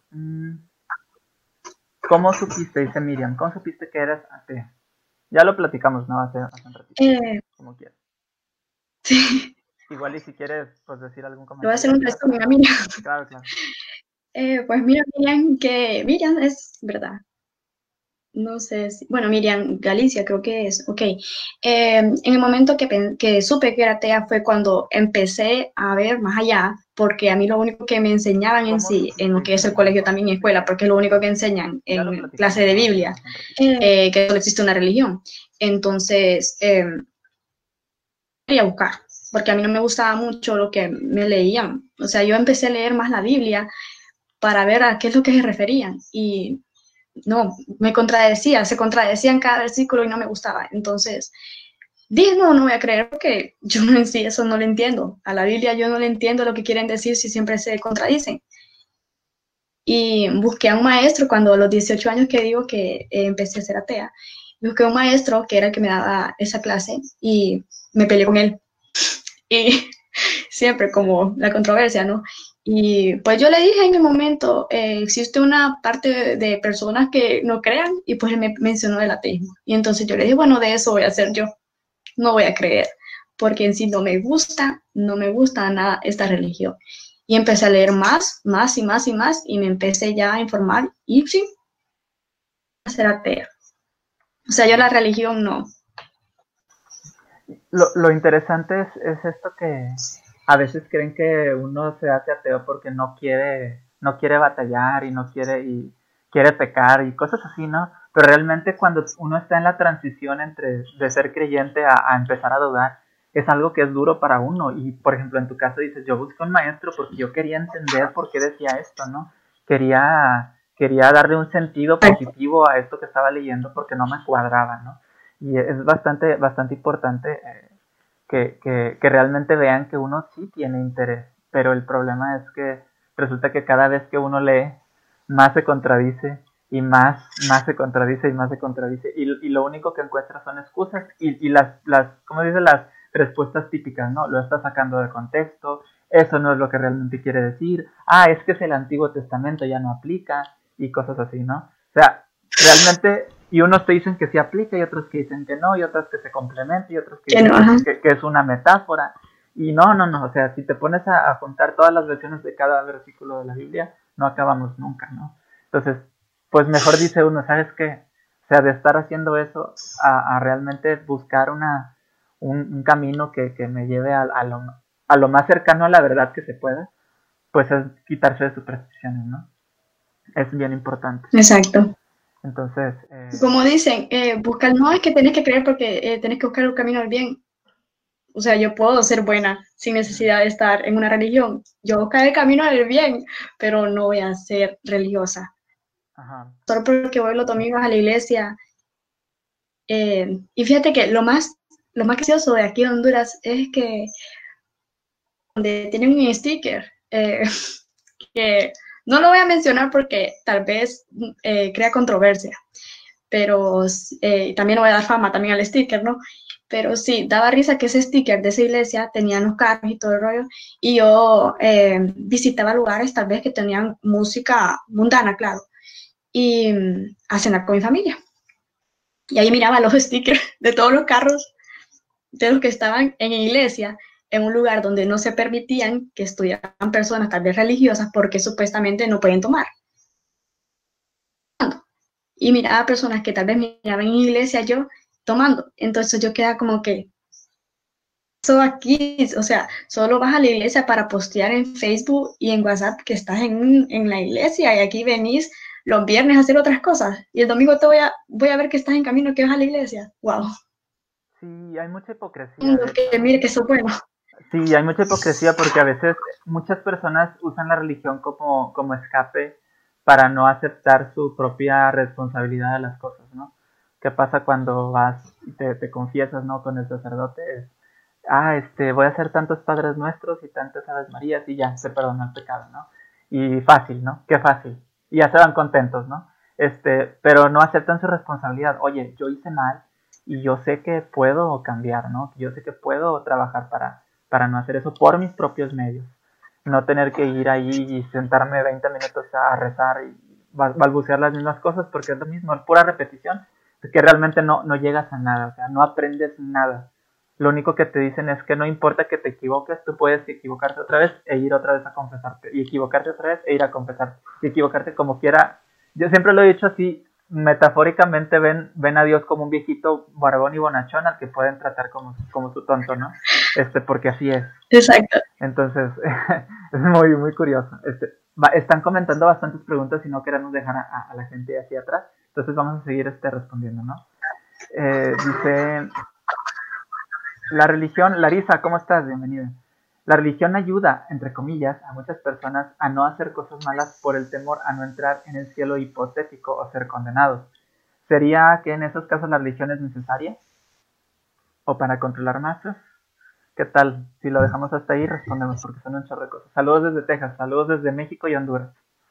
A: ¿cómo supiste? Dice Miriam, ¿cómo supiste que eras atea? Ya lo platicamos, ¿no? Hace un ratito,
B: Eh,
A: como quieras.
B: sí,
A: Igual y si quieres, pues decir algún
B: le voy a
A: comentario
B: hacer un
A: extra.
B: resumen a Miriam.
A: Claro, claro.
B: Pues mira, Miriam, que Miriam es verdad. No sé si, bueno, Miriam Galicia creo que es, ok. En el momento que supe que era atea fue cuando empecé a ver más allá, porque a mí lo único que me enseñaban en
A: ¿Cómo
B: sí, en
A: supiste?
B: lo que
A: Dice
B: es el
A: Miriam,
B: colegio
A: ¿cómo
B: también y
A: supiste
B: escuela,
A: que
B: porque es lo único que enseñan
A: ya lo
B: en clase
A: platicamos,
B: de
A: ¿no?
B: Biblia,
A: Hace un ratito.
B: que solo existe una religión. Entonces, quería buscar, porque a mí no me gustaba mucho lo que me leían. O sea, yo empecé a leer más la Biblia para ver a qué es lo que se referían. Y no, se contradecían cada versículo y no me gustaba. Entonces, dije, no, no voy a creer porque yo no en sí eso no lo entiendo. A la Biblia yo no le entiendo lo que quieren decir si siempre se contradicen. Y busqué a un maestro cuando a los 18 años que digo que empecé a ser atea. Busqué a un maestro que era el que me daba esa clase y me peleé con él. Y siempre como la controversia, ¿no? Y pues yo le dije en el momento, existe una parte de personas que no crean y pues él me mencionó el ateísmo. Y entonces yo le dije, bueno, de eso voy a hacer yo, no voy a creer, porque en sí no me gusta nada esta religión. Y empecé a leer más y más y más y me empecé ya a informar y sí, a ser atea. O sea, yo la religión no.
A: Lo interesante es esto que a veces creen que uno se hace ateo porque no quiere batallar y quiere pecar y cosas así, ¿no? Pero realmente cuando uno está en la transición entre de ser creyente a empezar a dudar, es algo que es duro para uno. Y por ejemplo, en tu caso dices, yo busqué un maestro porque yo quería entender por qué decía esto, ¿no? Quería darle un sentido positivo a esto que estaba leyendo porque no me cuadraba, ¿no? Y es bastante importante que realmente vean que uno sí tiene interés, pero el problema es que resulta que cada vez que uno lee, más se contradice y más se contradice y más se contradice y lo único que encuentra son excusas y ¿cómo dice? Las respuestas típicas, ¿no? Lo está sacando de contexto, eso no es lo que realmente quiere decir, es que es el Antiguo Testamento, ya no aplica y cosas así, ¿no? O sea, realmente, y unos te dicen que sí aplica y otros que dicen que no, y otras que se complementa y otros que
B: Que
A: dicen
B: no, ajá.
A: que es una metáfora. Y no, o sea, si te pones a juntar todas las versiones de cada versículo de la Biblia, no acabamos nunca, ¿no? Entonces, pues mejor dice uno, ¿sabes qué? O sea, de estar haciendo eso a realmente buscar un camino que me lleve a lo más cercano a la verdad que se pueda, pues es quitarse de supersticiones, ¿no? Es bien importante.
B: Exacto.
A: Entonces,
B: Como dicen, buscar, no es que tenés que creer porque tenés que buscar el camino al bien. O sea, yo puedo ser buena sin necesidad de estar en una religión. Yo buscaré el camino del bien, pero no voy a ser religiosa.
A: ajá,
B: Solo porque voy los domingos a la iglesia. Y fíjate que lo más gracioso de aquí en Honduras es que donde tienen un sticker, que no lo voy a mencionar porque tal vez crea controversia, pero también no voy a dar fama también al sticker, ¿no? Pero sí, daba risa que ese sticker de esa iglesia tenían los carros y todo el rollo, y yo visitaba lugares tal vez que tenían música mundana, claro, y a cenar con mi familia. Y ahí miraba los stickers de todos los carros de los que estaban en iglesia, en un lugar donde no se permitían que estudiaran personas tal vez religiosas porque supuestamente no pueden tomar. Y miraba personas que tal vez miraban en iglesia yo tomando. Entonces yo quedaba como que, eso aquí, o sea, solo vas a la iglesia para postear en Facebook y en WhatsApp que estás en la iglesia y aquí venís los viernes a hacer otras cosas. Y el domingo voy a ver que estás en camino, que vas a la iglesia. Wow.
A: sí, hay mucha hipocresía, de hecho,
B: Que
A: ¿no?
B: mire que eso es bueno.
A: Sí, hay mucha hipocresía porque a veces muchas personas usan la religión como escape para no aceptar su propia responsabilidad de las cosas, ¿no? ¿Qué pasa cuando vas y te confiesas, ¿no? Con el sacerdote? Voy a hacer tantos Padres Nuestros y tantas Aves Marías y ya, se perdona el pecado, ¿no? Y fácil, ¿no? Qué fácil. Y ya se van contentos, ¿no? Pero no aceptan su responsabilidad. Oye, yo hice mal y yo sé que puedo cambiar, ¿no? Yo sé que puedo trabajar para no hacer eso por mis propios medios. No tener que ir ahí y sentarme 20 minutos a rezar y balbucear las mismas cosas porque es lo mismo, es pura repetición, es que realmente no llegas a nada, o sea, no aprendes nada. Lo único que te dicen es que no importa que te equivoques, tú puedes equivocarte otra vez e ir otra vez a confesarte, y equivocarte otra vez e ir a confesarte, y equivocarte como quiera. Yo siempre lo he dicho así, metafóricamente ven a Dios como un viejito barbón y bonachón al que pueden tratar como su tonto, ¿no? Porque así es.
B: Exacto.
A: Entonces, es muy, muy curioso. Están comentando bastantes preguntas y no queremos dejar a la gente así atrás. Entonces vamos a seguir respondiendo, ¿no? Dice, la religión, Larisa, ¿cómo estás? Bienvenida. La religión ayuda, entre comillas, a muchas personas a no hacer cosas malas por el temor a no entrar en el cielo hipotético o ser condenados. ¿Sería que en esos casos la religión es necesaria? ¿O para controlar masas? ¿Qué tal? Si lo dejamos hasta ahí, respondemos porque son un chorro de cosas. Saludos desde Texas, saludos desde México y Honduras.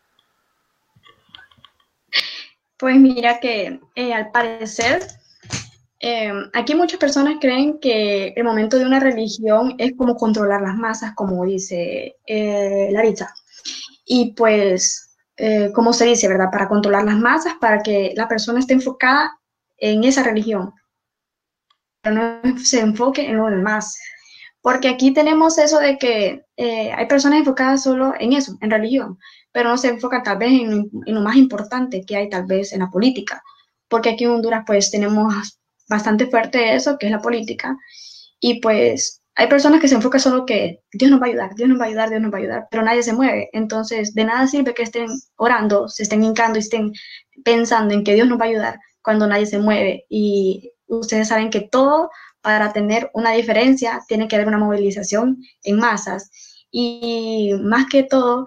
B: Pues mira que al parecer aquí muchas personas creen que el momento de una religión es como controlar las masas, como dice Larissa. Y pues, como se dice, ¿verdad? Para controlar las masas, para que la persona esté enfocada en esa religión, pero no se enfoque en lo demás. Porque aquí tenemos eso de que hay personas enfocadas solo en eso, en religión, pero no se enfocan tal vez en lo más importante que hay tal vez en la política. Porque aquí en Honduras pues tenemos bastante fuerte eso, que es la política, y pues hay personas que se enfocan solo que Dios nos va a ayudar, Dios nos va a ayudar, Dios nos va a ayudar, pero nadie se mueve. Entonces, de nada sirve que estén orando, se estén hincando y estén pensando en que Dios nos va a ayudar cuando nadie se mueve. Y ustedes saben que todo para tener una diferencia tiene que haber una movilización en masas. Y más que todo,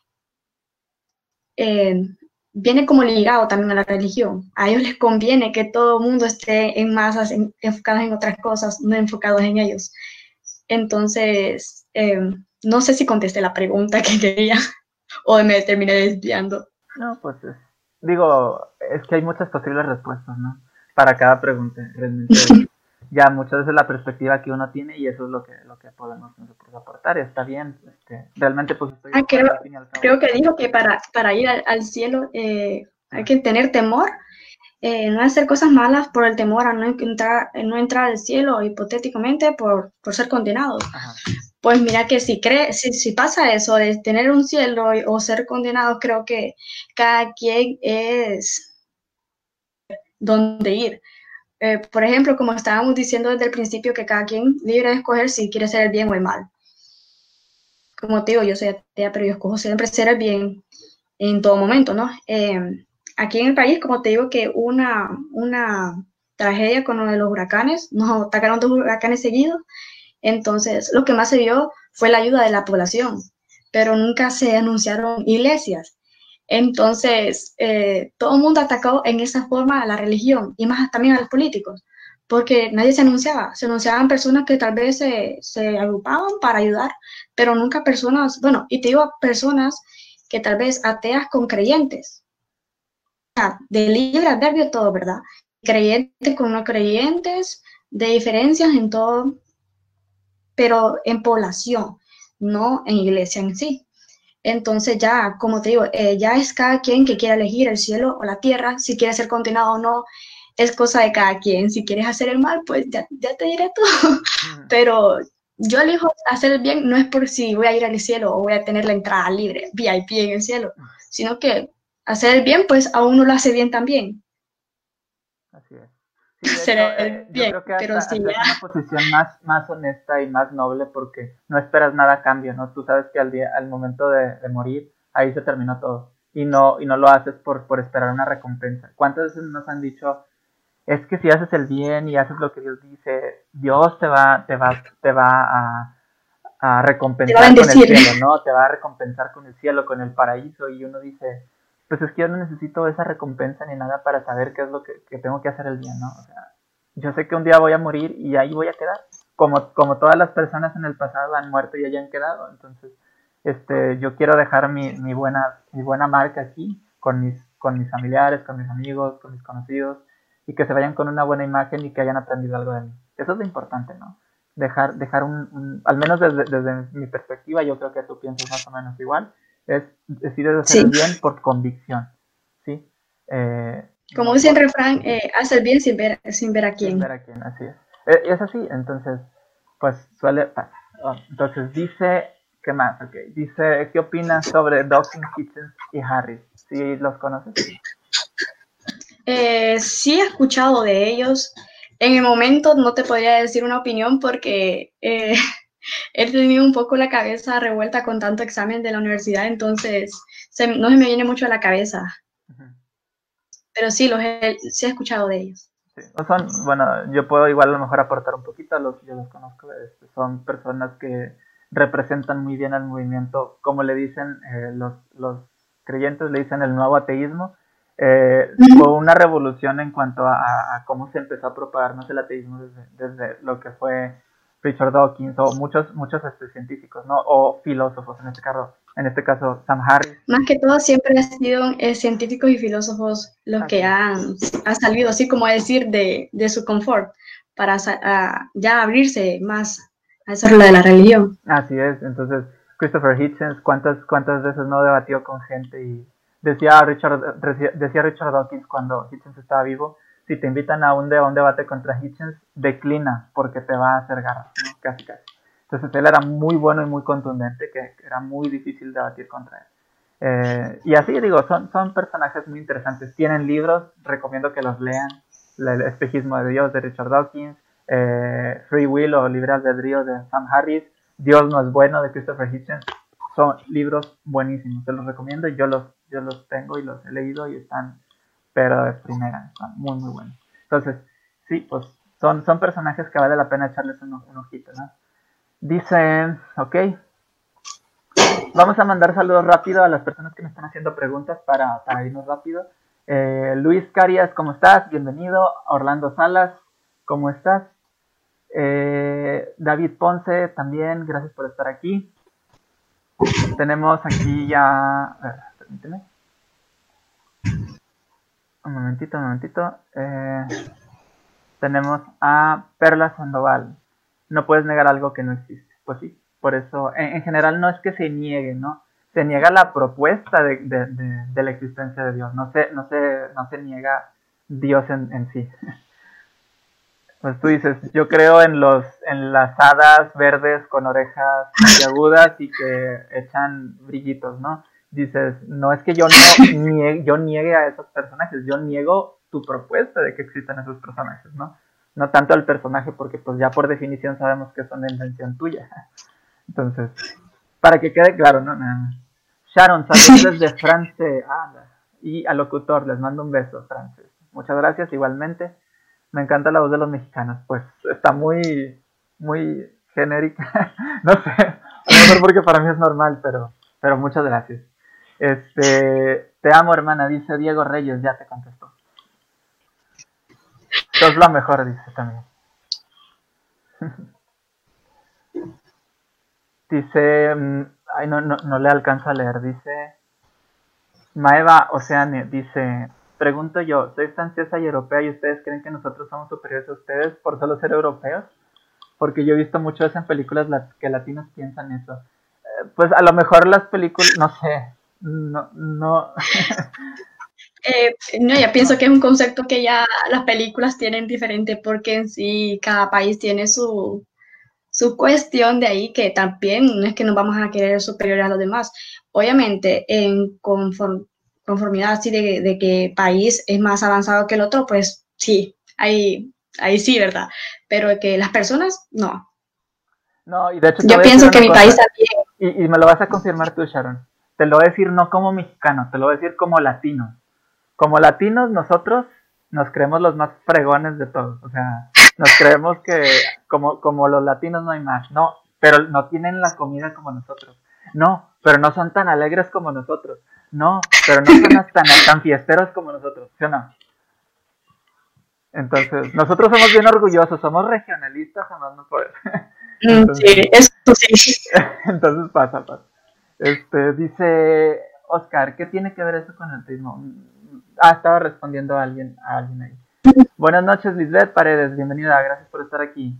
B: eh, viene como ligado también a la religión. A ellos les conviene que todo el mundo esté en masas, enfocados en otras cosas, no enfocados en ellos. Entonces, no sé si contesté la pregunta que quería o me terminé desviando.
A: No, pues es que hay muchas posibles respuestas, ¿no? Para cada pregunta. Realmente ya muchas veces la perspectiva que uno tiene y eso es lo que podemos nosotros aportar. Está bien, realmente pues estoy de acuerdo al fin y al cabo.
B: Creo que dijo que para ir al cielo hay que tener temor, no hacer cosas malas por el temor a no entrar al cielo hipotéticamente por ser condenados.
A: Ajá.
B: Pues mira que si pasa eso de tener un cielo o ser condenado, creo que cada quien es donde ir. Por ejemplo, como estábamos diciendo desde el principio, que cada quien libre de escoger si quiere ser el bien o el mal. como te digo, yo soy atea, pero yo escojo siempre ser el bien en todo momento, ¿no? Aquí en el país, como te digo, que una tragedia con lo de los huracanes, nos atacaron 2 huracanes seguidos, entonces lo que más se vio fue la ayuda de la población, pero nunca se anunciaron iglesias. Entonces, todo el mundo atacó en esa forma a la religión y más también a los políticos, porque nadie se anunciaban personas que tal vez se agrupaban para ayudar, pero nunca personas, bueno, y te digo personas que tal vez ateas con creyentes, de libre albedrío todo, ¿verdad? Creyentes con no creyentes, de diferencias en todo, pero en población, no en iglesia en sí. Entonces ya, como te digo, ya es cada quien que quiera elegir el cielo o la tierra, si quiere ser condenado o no, es cosa de cada quien. Si quieres hacer el mal, pues ya te diré tú. Pero yo elijo hacer el bien no es por si voy a ir al cielo o voy a tener la entrada libre, VIP en el cielo, sino que hacer el bien, pues a uno lo hace bien también.
A: Así es. Sí, de
B: Hacer
A: hecho,
B: el
A: yo
B: bien,
A: creo que
B: pero
A: hasta,
B: si
A: hasta es
B: ya
A: una posición más honesta y más noble porque no esperas nada a cambio, ¿no? Tú sabes que al momento de morir, ahí se terminó todo. Y no lo haces por esperar una recompensa. ¿Cuántas veces nos han dicho, es que si haces el bien y haces lo que Dios dice, Dios te va a
B: te va a
A: recompensar con el
B: bendecir.
A: cielo, ¿no? Te va a recompensar con el cielo, con el paraíso, y uno dice, pues es que yo no necesito esa recompensa ni nada para saber qué es lo que tengo que hacer el bien, ¿no? O sea, yo sé que un día voy a morir y ahí voy a quedar, como todas las personas en el pasado han muerto y hayan quedado, entonces, yo quiero dejar mi buena marca aquí, con mis familiares, con mis amigos, con mis conocidos, y que se vayan con una buena imagen y que hayan aprendido algo de mí. Eso es lo importante, ¿no? Dejar al menos desde mi perspectiva, yo creo que tú piensas más o menos igual, es decides hacer
B: Sí,
A: el bien por convicción, ¿sí?
B: como
A: No
B: dice el
A: por,
B: refrán, hace el bien sin ver a
A: sin ver
B: quién.
A: a quién, así es. Es así, entonces, pues suele pasar. Entonces dice, ¿qué más? Okay. Dice, ¿qué opinas sobre Dawkins, Hitchens y Harris? ¿Sí los conoces?
B: Sí he escuchado de ellos. En el momento no te podría decir una opinión porque he tenido un poco la cabeza revuelta con tanto examen de la universidad, entonces no se me viene mucho a la cabeza,
A: Uh-huh.
B: pero sí, sí he escuchado de ellos.
A: Sí. No son, bueno, yo puedo igual a lo mejor aportar un poquito a los que yo los conozco. Son personas que representan muy bien al movimiento, como le dicen los creyentes, le dicen el nuevo ateísmo. Fue una revolución en cuanto a cómo se empezó a propagar más el ateísmo desde lo que fue Richard Dawkins o muchos científicos, ¿no? O filósofos, en este caso Sam Harris.
B: Más que todo siempre han sido científicos y filósofos los
A: Así
B: que
A: es.
B: han salido, así como decir, de su confort para ya abrirse más a esa de la religión.
A: Así es, entonces Christopher Hitchens, ¿cuántas veces no debatió con gente? Y decía Richard Dawkins cuando Hitchens estaba vivo, si te invitan a un debate contra Hitchens, declina porque te va a hacer garras, ¿no? Casi casi. Entonces él era muy bueno y muy contundente, que era muy difícil debatir contra él. Y así digo, son personajes muy interesantes. Tienen libros, recomiendo que los lean. El espejismo de Dios de Richard Dawkins, Free Will o Libre Albedrío de Sam Harris, Dios no es bueno de Christopher Hitchens. Son libros buenísimos, te los recomiendo. Yo los tengo y los he leído y están, pero de primera, están muy muy buenos. Entonces, sí, pues son personajes que vale la pena echarles un ojito, ¿no? Dicen, ok, vamos a mandar saludos rápido a las personas que me están haciendo preguntas para irnos rápido. Luis Carias, ¿cómo estás? Bienvenido. Orlando Salas, ¿cómo estás? David Ponce, también, gracias por estar aquí. Tenemos aquí ya... A ver, permíteme. Un momentito. Tenemos a Perla Sandoval. No puedes negar algo que no existe. Pues sí, por eso, en general no es que se niegue, ¿no? Se niega la propuesta de la existencia de Dios. No se niega Dios en sí. Pues tú dices, yo creo en las hadas verdes con orejas agudas y que echan brillitos, ¿no? Dices, no es que yo niegue a esos personajes, yo niego tu propuesta de que existan esos personajes, ¿no? No tanto al personaje porque pues ya por definición sabemos que son la invención tuya. Entonces, para que quede claro, ¿no? Nada más. Sharon, saludos desde France. Y al locutor, les mando un beso, Frances. Muchas gracias, igualmente. Me encanta la voz de los mexicanos, pues está muy, muy genérica. No sé, a lo mejor porque para mí es normal, pero muchas gracias. Te amo, hermana, dice Diego Reyes, ya te contestó. Sos la mejor, dice también. Dice, ay, no le alcanzo a leer, dice Maeva Oceane, dice, pregunto yo, soy francesa y europea y ustedes creen que nosotros somos superiores a ustedes por solo ser europeos? Porque yo he visto mucho eso en películas que latinos piensan eso. Pues a lo mejor las películas, no sé, no.
B: No, ya pienso que es un concepto que ya las películas tienen diferente porque en sí cada país tiene su cuestión de ahí que también no es que nos vamos a querer superiores a los demás. Obviamente, en conformidad así de que país es más avanzado que el otro, pues sí, ahí sí, ¿verdad? Pero que las personas, no.
A: No, y de hecho te
B: Yo
A: voy a decir
B: pienso que
A: una
B: mi
A: cosa,
B: país también.
A: y me lo vas a confirmar tú, Sharon. Te lo voy a decir no como mexicano, te lo voy a decir como latino. Como latinos nosotros nos creemos los más fregones de todos, o sea, nos creemos que como los latinos no hay más, no, pero no tienen la comida como nosotros, no, pero no son tan alegres como nosotros, no, pero no son tan fiesteros como nosotros, ¿sí o no? Entonces, nosotros somos bien orgullosos, somos regionalistas, jamás no poder.
B: Sí,
A: Entonces,
B: eso sí.
A: entonces pasa. Dice Oscar, ¿qué tiene que ver eso con el ritmo? Estaba respondiendo a alguien ahí. Buenas noches, Lisbeth Paredes, bienvenida, gracias por estar aquí.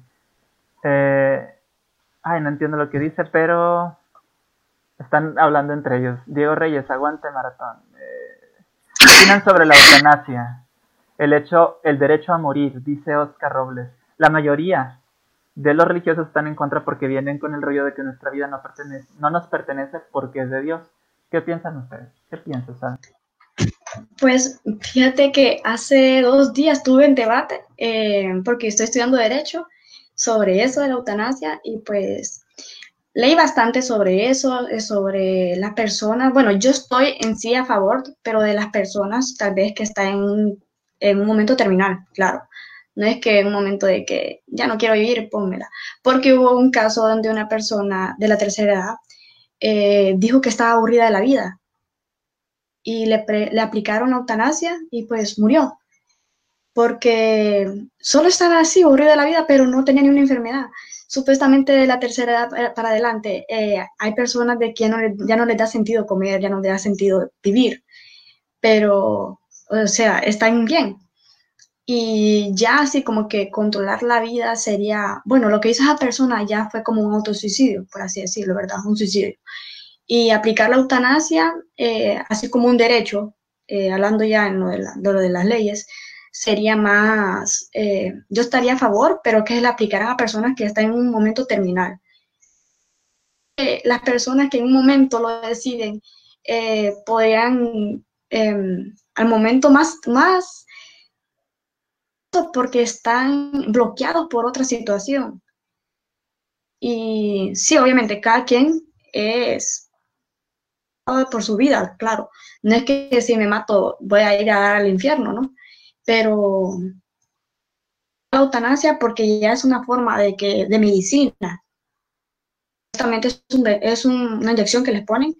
A: No entiendo lo que dice, pero están hablando entre ellos. Diego Reyes, aguante maratón. ¿Qué opinan sobre la eutanasia? El derecho a morir, dice Oscar Robles. La mayoría de los religiosos están en contra porque vienen con el rollo de que nuestra vida no nos pertenece porque es de Dios. ¿Qué piensan ustedes? ¿Qué piensas, Sara?
B: Pues fíjate que hace 2 días tuve un debate, porque estoy estudiando Derecho, sobre eso de la eutanasia y pues leí bastante sobre eso, sobre las personas. Bueno, yo estoy en sí a favor, pero de las personas tal vez que están en un momento terminal, claro. No es que en un momento de que ya no quiero vivir, pónmela. Porque hubo un caso donde una persona de la tercera edad dijo que estaba aburrida de la vida y le aplicaron la eutanasia y pues murió, porque solo estaba así, aburrido de la vida, pero no tenía ni una enfermedad. Supuestamente de la tercera edad para adelante, hay personas de que ya no les da sentido comer, ya no les da sentido vivir, pero, o sea, están bien. Y ya así como que controlar la vida sería, bueno, lo que hizo esa persona ya fue como un autosuicidio, por así decirlo, ¿verdad? Un suicidio. Y aplicar la eutanasia, así como un derecho, hablando ya en de lo de las leyes, sería más, yo estaría a favor, pero que la aplicaran a personas que están en un momento terminal. Las personas que en un momento lo deciden podrían, al momento más, porque están bloqueados por otra situación. Y sí, obviamente, cada quien es por su vida, claro. No es que si me mato voy a ir a dar al infierno, ¿no? Pero la eutanasia porque ya es una forma de medicina. Justamente una inyección que les ponen,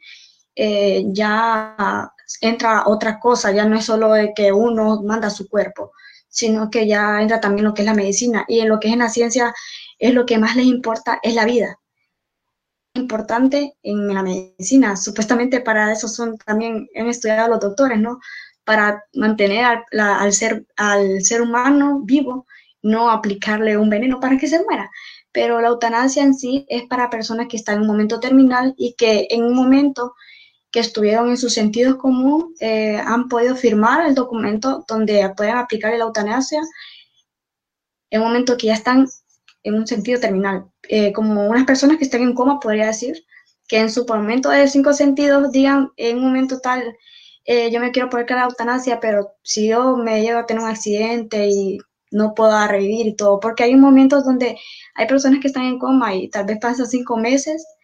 B: ya entra otra cosa, ya no es solo de que uno manda su cuerpo, sino que ya entra también lo que es la medicina. Y en lo que es en la ciencia, es lo que más les importa, es la vida. Importante en la medicina. Supuestamente para eso son también han estudiado los doctores, ¿no? Para mantener al ser humano vivo, no aplicarle un veneno para que se muera. Pero la eutanasia en sí es para personas que están en un momento terminal y que en un momento que estuvieron en sus sentidos común han podido firmar el documento donde pueden aplicar la eutanasia en un momento que ya están en un sentido terminal. Como unas personas que están en coma, podría decir, que en su momento de 5 sentidos digan en un momento tal, yo me quiero poner la eutanasia, pero si yo me llevo a tener un accidente y no puedo revivir y todo, porque hay momentos donde hay personas que están en coma y tal vez pasan 5 meses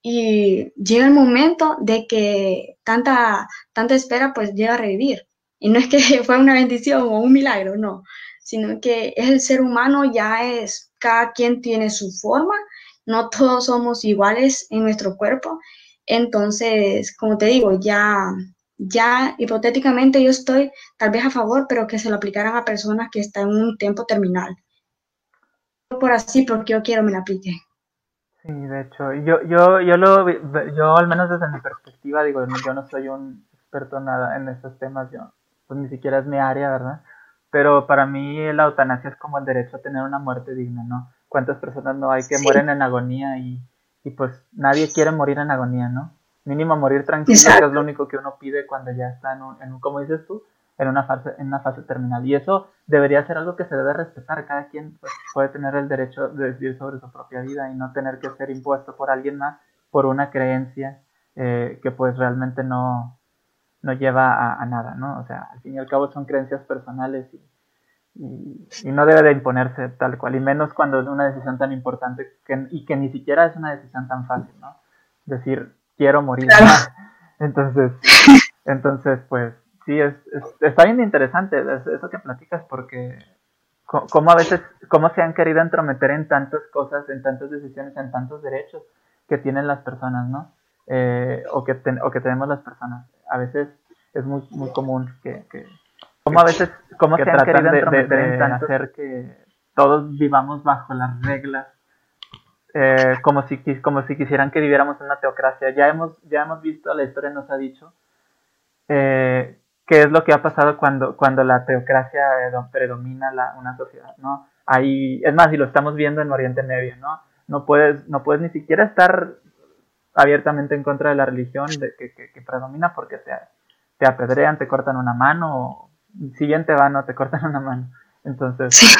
B: y llega el momento de que tanta espera pues llega a revivir. Y no es que fue una bendición o un milagro, no, sino que es el ser humano, cada quien tiene su forma, no todos somos iguales en nuestro cuerpo. Entonces, como te digo, ya hipotéticamente yo estoy tal vez a favor, pero que se lo aplicaran a personas que están en un tiempo terminal. Por así, porque yo quiero me la aplique.
A: Sí, de hecho, yo al menos desde mi perspectiva, digo, yo no soy un experto en nada en estos temas, yo, pues ni siquiera es mi área, ¿verdad? Pero para mí la eutanasia es como el derecho a tener una muerte digna, ¿no? ¿Cuántas personas no hay que
B: Sí,
A: mueren en agonía y pues nadie quiere morir en agonía, ¿no? Mínimo morir tranquilo, que es lo
B: exacto.
A: único que uno pide cuando ya está como dices tú, en una fase terminal. Y eso debería ser algo que se debe respetar. Cada quien pues, puede tener el derecho de decidir sobre su propia vida y no tener que ser impuesto por alguien más por una creencia que pues realmente no lleva a nada, ¿no? O sea, al fin y al cabo son creencias personales y no debe de imponerse tal cual, y menos cuando es una decisión tan importante y que ni siquiera es una decisión tan fácil, ¿no? Decir, quiero morir.
B: Claro.
A: entonces, entonces, pues, sí, está bien interesante eso que platicas, porque cómo a veces, cómo se han querido entrometer en tantas cosas, en tantas decisiones, en tantos derechos que tienen las personas, ¿no? O que tenemos las personas. A veces es muy común cómo a veces, cómo se han querido entrometer en tantos, hacer que todos vivamos bajo las reglas, como si quisieran que viviéramos en una teocracia. Ya hemos visto, la historia nos ha dicho, qué es lo que ha pasado cuando la teocracia predomina una sociedad, ¿no? Ahí, es más, y lo estamos viendo en Oriente Medio, ¿no? No puedes ni siquiera estar abiertamente en contra de la religión que predomina porque te apedrean, te cortan una mano, o siguiente vano, te cortan una mano. Entonces,
B: Sí,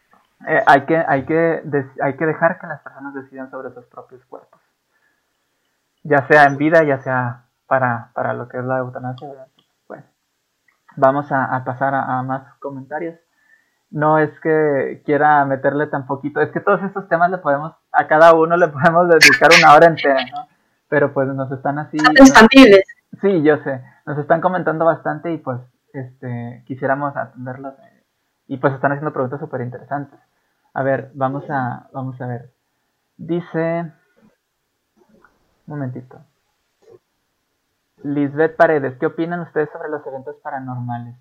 A: hay que dejar que las personas decidan sobre sus propios cuerpos, ya sea en vida, ya sea para lo que es la eutanasia, ¿verdad? Pues, vamos a pasar a más comentarios. No es que quiera meterle tan poquito, es que todos estos temas a cada uno le podemos dedicar una hora entera, ¿no? Pero pues nos están así,
B: expandibles.
A: sí, yo sé, nos están comentando bastante y pues quisiéramos atenderlos y pues están haciendo preguntas súper interesantes. A ver, vamos a ver. Dice, un momentito. Lisbeth Paredes, ¿qué opinan ustedes sobre los eventos paranormales?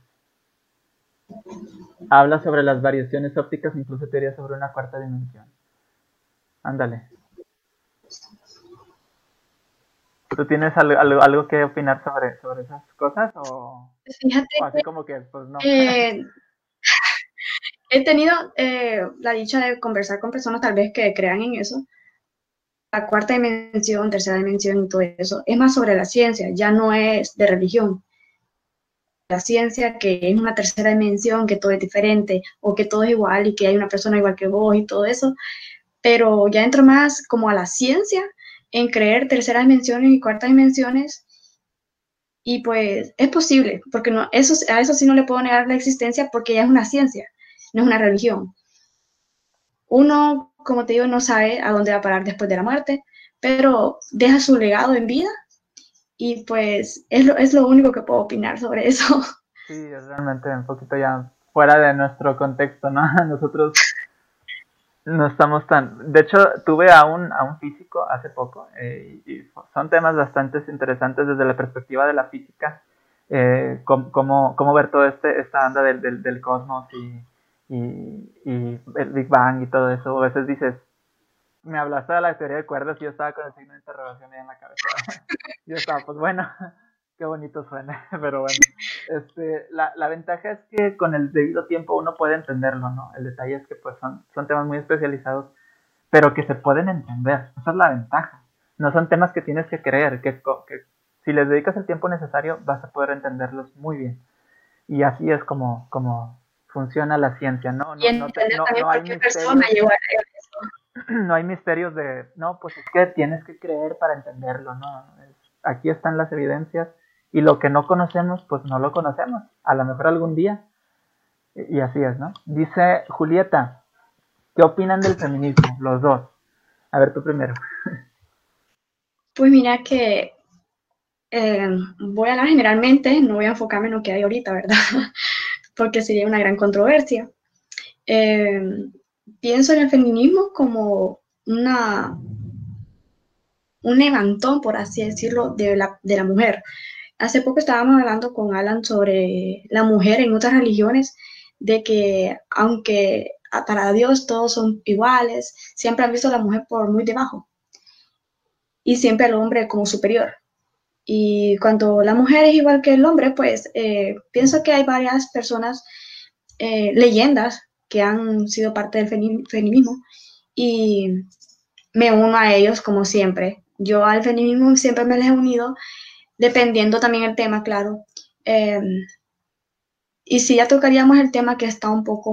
A: Habla sobre las variaciones ópticas, incluso teoría sobre una cuarta dimensión. Ándale. ¿Tú tienes algo que opinar sobre esas cosas
B: Fíjate
A: o así como que, pues no?
B: que he tenido la dicha de conversar con personas tal vez que crean en eso. La cuarta dimensión, tercera dimensión y todo eso es más sobre la ciencia, ya no es de religión. La ciencia que es una tercera dimensión, que todo es diferente o que todo es igual y que hay una persona igual que vos y todo eso, pero ya entro más como a la ciencia en creer terceras dimensiones y cuartas dimensiones. Y pues es posible, porque no, a eso sí no le puedo negar la existencia porque ya es una ciencia, no es una religión. Uno, como te digo, no sabe a dónde va a parar después de la muerte, pero deja su legado en vida y pues es lo único que puedo opinar sobre eso.
A: Sí, es realmente un poquito ya fuera de nuestro contexto, ¿no? Nosotros no estamos tan... De hecho, tuve a un físico hace poco y son temas bastante interesantes desde la perspectiva de la física, cómo ver todo esta onda del cosmos y el Big Bang y todo eso. A veces dices, me hablaste de la teoría de cuerdas y yo estaba con el signo de interrogación ahí en la cabeza. Yo estaba, pues bueno, qué bonito suena, pero bueno. La ventaja es que con el debido tiempo uno puede entenderlo, ¿no? El detalle es que pues son temas muy especializados, pero que se pueden entender. Esa es la ventaja. No son temas que tienes que creer, que si les dedicas el tiempo necesario vas a poder entenderlos muy bien. Y así es como funciona la ciencia, ¿no?
B: Y entender también
A: No hay
B: por qué persona
A: misterios,
B: llegó a eso.
A: no hay misterios de, no, pues es que tienes que creer para entenderlo, ¿no? Aquí están las evidencias y lo que no conocemos, pues no lo conocemos. A lo mejor algún día. Y así es, ¿no? Dice Julieta, ¿qué opinan del feminismo? Los dos. A ver, tú primero.
B: Pues mira que voy a hablar generalmente, no voy a enfocarme en lo que hay ahorita, ¿verdad? Porque sería una gran controversia. Eh, Pienso en el feminismo como un levantón, por así decirlo, de la mujer. Hace poco estábamos hablando con Alan sobre la mujer en otras religiones, de que aunque para Dios todos son iguales, siempre han visto a la mujer por muy debajo y siempre al hombre como superior. Y cuando la mujer es igual que el hombre, pues pienso que hay varias personas, leyendas, que han sido parte del feminismo y me uno a ellos como siempre. Yo al feminismo siempre me les he unido, dependiendo también el tema, claro. Eh, y si ya tocaríamos el tema que está un poco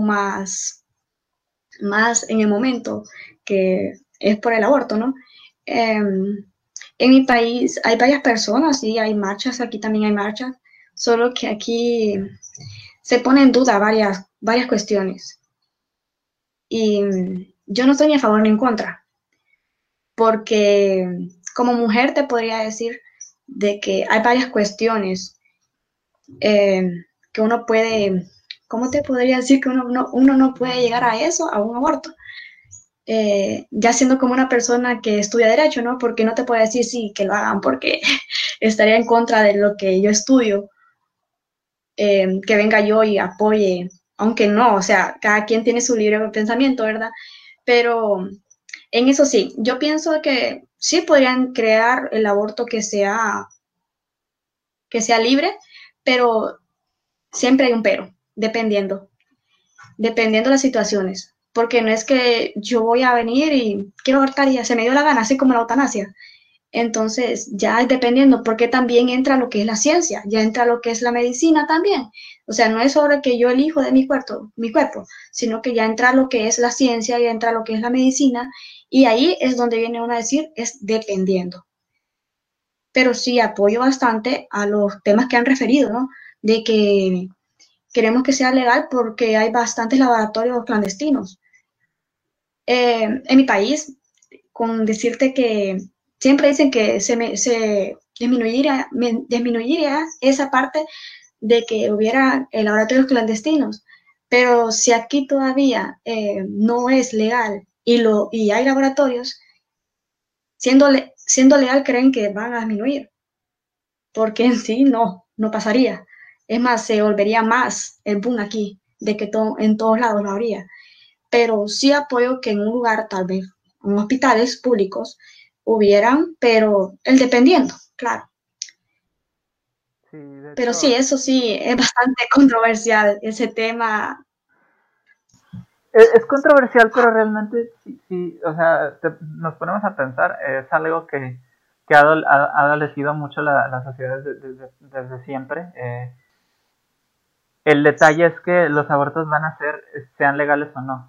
B: más en el momento, que es por el aborto, ¿no? En mi país hay varias personas, sí, hay marchas, aquí también hay marchas, solo que aquí se pone en duda varias cuestiones. Y yo no estoy ni a favor ni en contra, porque como mujer te podría decir de que hay varias cuestiones eh, que uno puede, ¿cómo te podría decir que uno no puede llegar a eso, a un aborto? Ya siendo como una persona que estudia derecho, ¿no? Porque no te puedo decir sí, que lo hagan porque estaría en contra de lo que yo estudio, que venga yo y apoye, aunque no, o sea, cada quien tiene su libre pensamiento, ¿verdad? Pero en eso sí, yo pienso que sí podrían crear el aborto que sea libre, pero siempre hay un pero, dependiendo de las situaciones. Porque no es que yo voy a venir y quiero abortar y ya se me dio la gana, así como la eutanasia. Entonces, ya es dependiendo, porque también entra lo que es la ciencia, ya entra lo que es la medicina también. O sea, no es sobre que yo elijo de mi cuerpo, sino que ya entra lo que es la ciencia, ya entra lo que es la medicina, y ahí es donde viene uno a decir, es dependiendo. Pero sí apoyo bastante a los temas que han referido, ¿no? De que queremos que sea legal porque hay bastantes laboratorios clandestinos. En mi país, con decirte que siempre dicen que se disminuiría esa parte de que hubiera laboratorios clandestinos, pero si aquí todavía no es legal y hay laboratorios, siendo legal creen que van a disminuir, porque en sí no pasaría. Es más, se volvería más el boom aquí, de que en todos lados lo habría. Pero sí apoyo que en un lugar, tal vez en hospitales públicos, hubieran, pero el dependiendo, claro.
A: Sí, de
B: Pero sí,
A: hecho,
B: eso sí, es bastante controversial ese tema.
A: es controversial, pero realmente sí, sí, o sea, nos ponemos a pensar, es algo que ha adolecido mucho la sociedad desde siempre. El detalle es que los abortos van a ser, sean legales o no.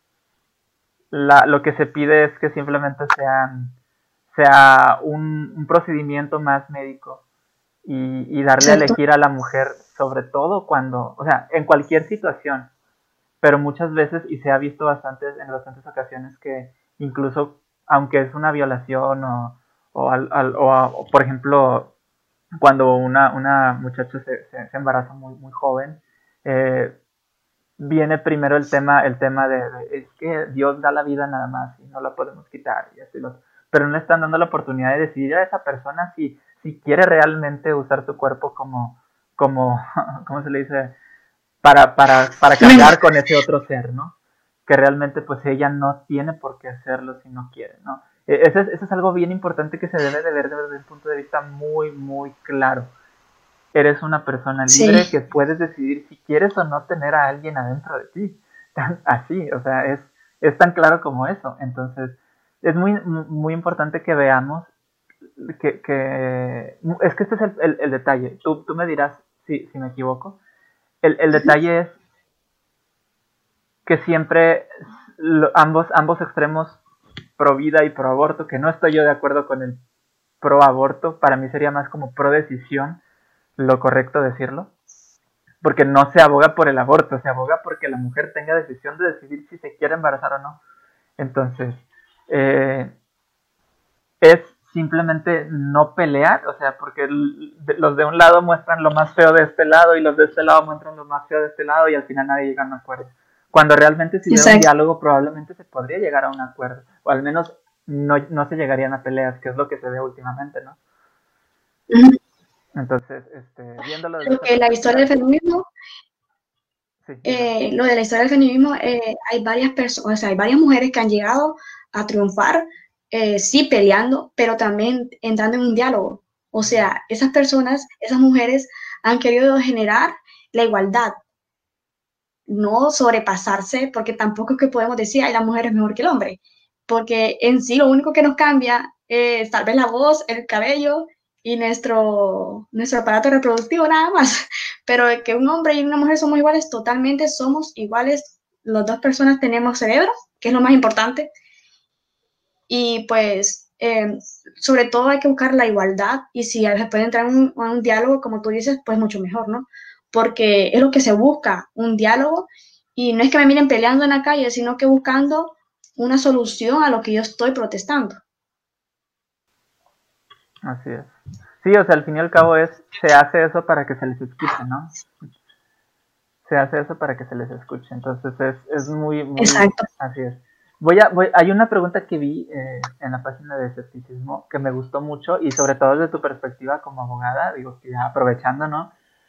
A: Lo que se pide es que simplemente sea un procedimiento más médico y darle a
B: Exacto.
A: elegir a la mujer, sobre todo cuando, o sea, en cualquier situación, pero muchas veces, y se ha visto en bastantes ocasiones, que incluso aunque es una violación o por ejemplo, cuando una muchacha se embaraza muy joven, eh, viene primero el tema es que Dios da la vida nada más y no la podemos quitar y así pero no le están dando la oportunidad de decidir a esa persona si quiere realmente usar su cuerpo como ¿cómo se le dice? Para cargar con ese otro ser, ¿no? Que realmente pues ella no tiene por qué hacerlo si no quiere, ¿no? Eso es algo bien importante que se debe de ver desde un punto de vista muy claro. Eres una persona libre
B: Sí,
A: que puedes decidir si quieres o no tener a alguien adentro de ti. Así, o sea, es tan claro como eso. Entonces, es muy importante que veamos es que este es el detalle. Tú me dirás si me equivoco. El detalle es que siempre ambos extremos, pro vida y pro aborto, que no estoy yo de acuerdo con el pro aborto, para mí sería más como pro decisión, lo correcto decirlo, porque no se aboga por el aborto, se aboga porque la mujer tenga decisión de decidir si se quiere embarazar o no. Entonces, eh, es simplemente no pelear, o sea, porque los de un lado muestran lo más feo de este lado y los de este lado muestran lo más feo de este lado y al final nadie llega a un acuerdo. Cuando realmente si hubiera un
B: Exacto.
A: diálogo probablemente se podría llegar a un acuerdo, o al menos no se llegarían a peleas, que es lo que se ve últimamente, ¿no?
B: Ujú.
A: Entonces, viéndolo desde
B: Lo
A: esa
B: que la historia
A: perspectiva,
B: del feminismo,
A: sí, dime.
B: lo de la historia del feminismo, hay varias personas, o sea, hay varias mujeres que han llegado a triunfar, sí peleando, pero también entrando en un diálogo. O sea, esas personas, esas mujeres han querido generar la igualdad, no sobrepasarse, porque tampoco es que podemos decir, ay, la mujer es mejor que el hombre, porque en sí lo único que nos cambia es tal vez la voz, el cabello y nuestro aparato reproductivo nada más, pero que un hombre y una mujer somos iguales, totalmente somos iguales, las dos personas tenemos cerebro, que es lo más importante, y pues sobre todo hay que buscar la igualdad y si se puede entrar en un diálogo, como tú dices, pues mucho mejor, ¿no? Porque es lo que se busca, un diálogo, y no es que me miren peleando en la calle, sino que buscando una solución a lo que yo estoy protestando.
A: Así es. Sí, o sea, al fin y al cabo se hace eso para que se les escuche, ¿no? Se hace eso para que se les escuche. Entonces es muy,
B: Exacto.
A: así es. Hay una pregunta que vi en la página de escepticismo que me gustó mucho y sobre todo desde tu perspectiva como abogada, digo que ya aprovechando, ¿no?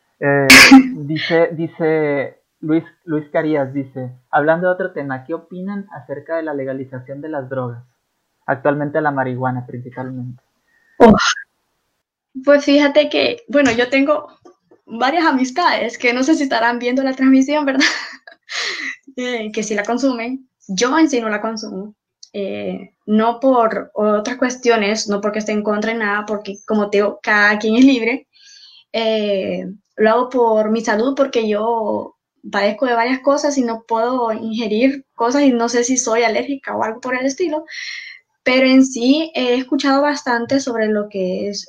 A: Dice Luis Carías, dice, hablando de otro tema, ¿qué opinan acerca de la legalización de las drogas? Actualmente la marihuana principalmente.
B: Oh, pues fíjate que, bueno, yo tengo varias amistades que no sé si estarán viendo la transmisión, ¿verdad? Que sí la consumen. Yo en sí no la consumo. No por otras cuestiones, no porque esté en contra de nada, porque como te digo, cada quien es libre. Eh, lo hago por mi salud, porque yo padezco de varias cosas y no puedo ingerir cosas y no sé si soy alérgica o algo por el estilo. Pero en sí he escuchado bastante sobre lo que es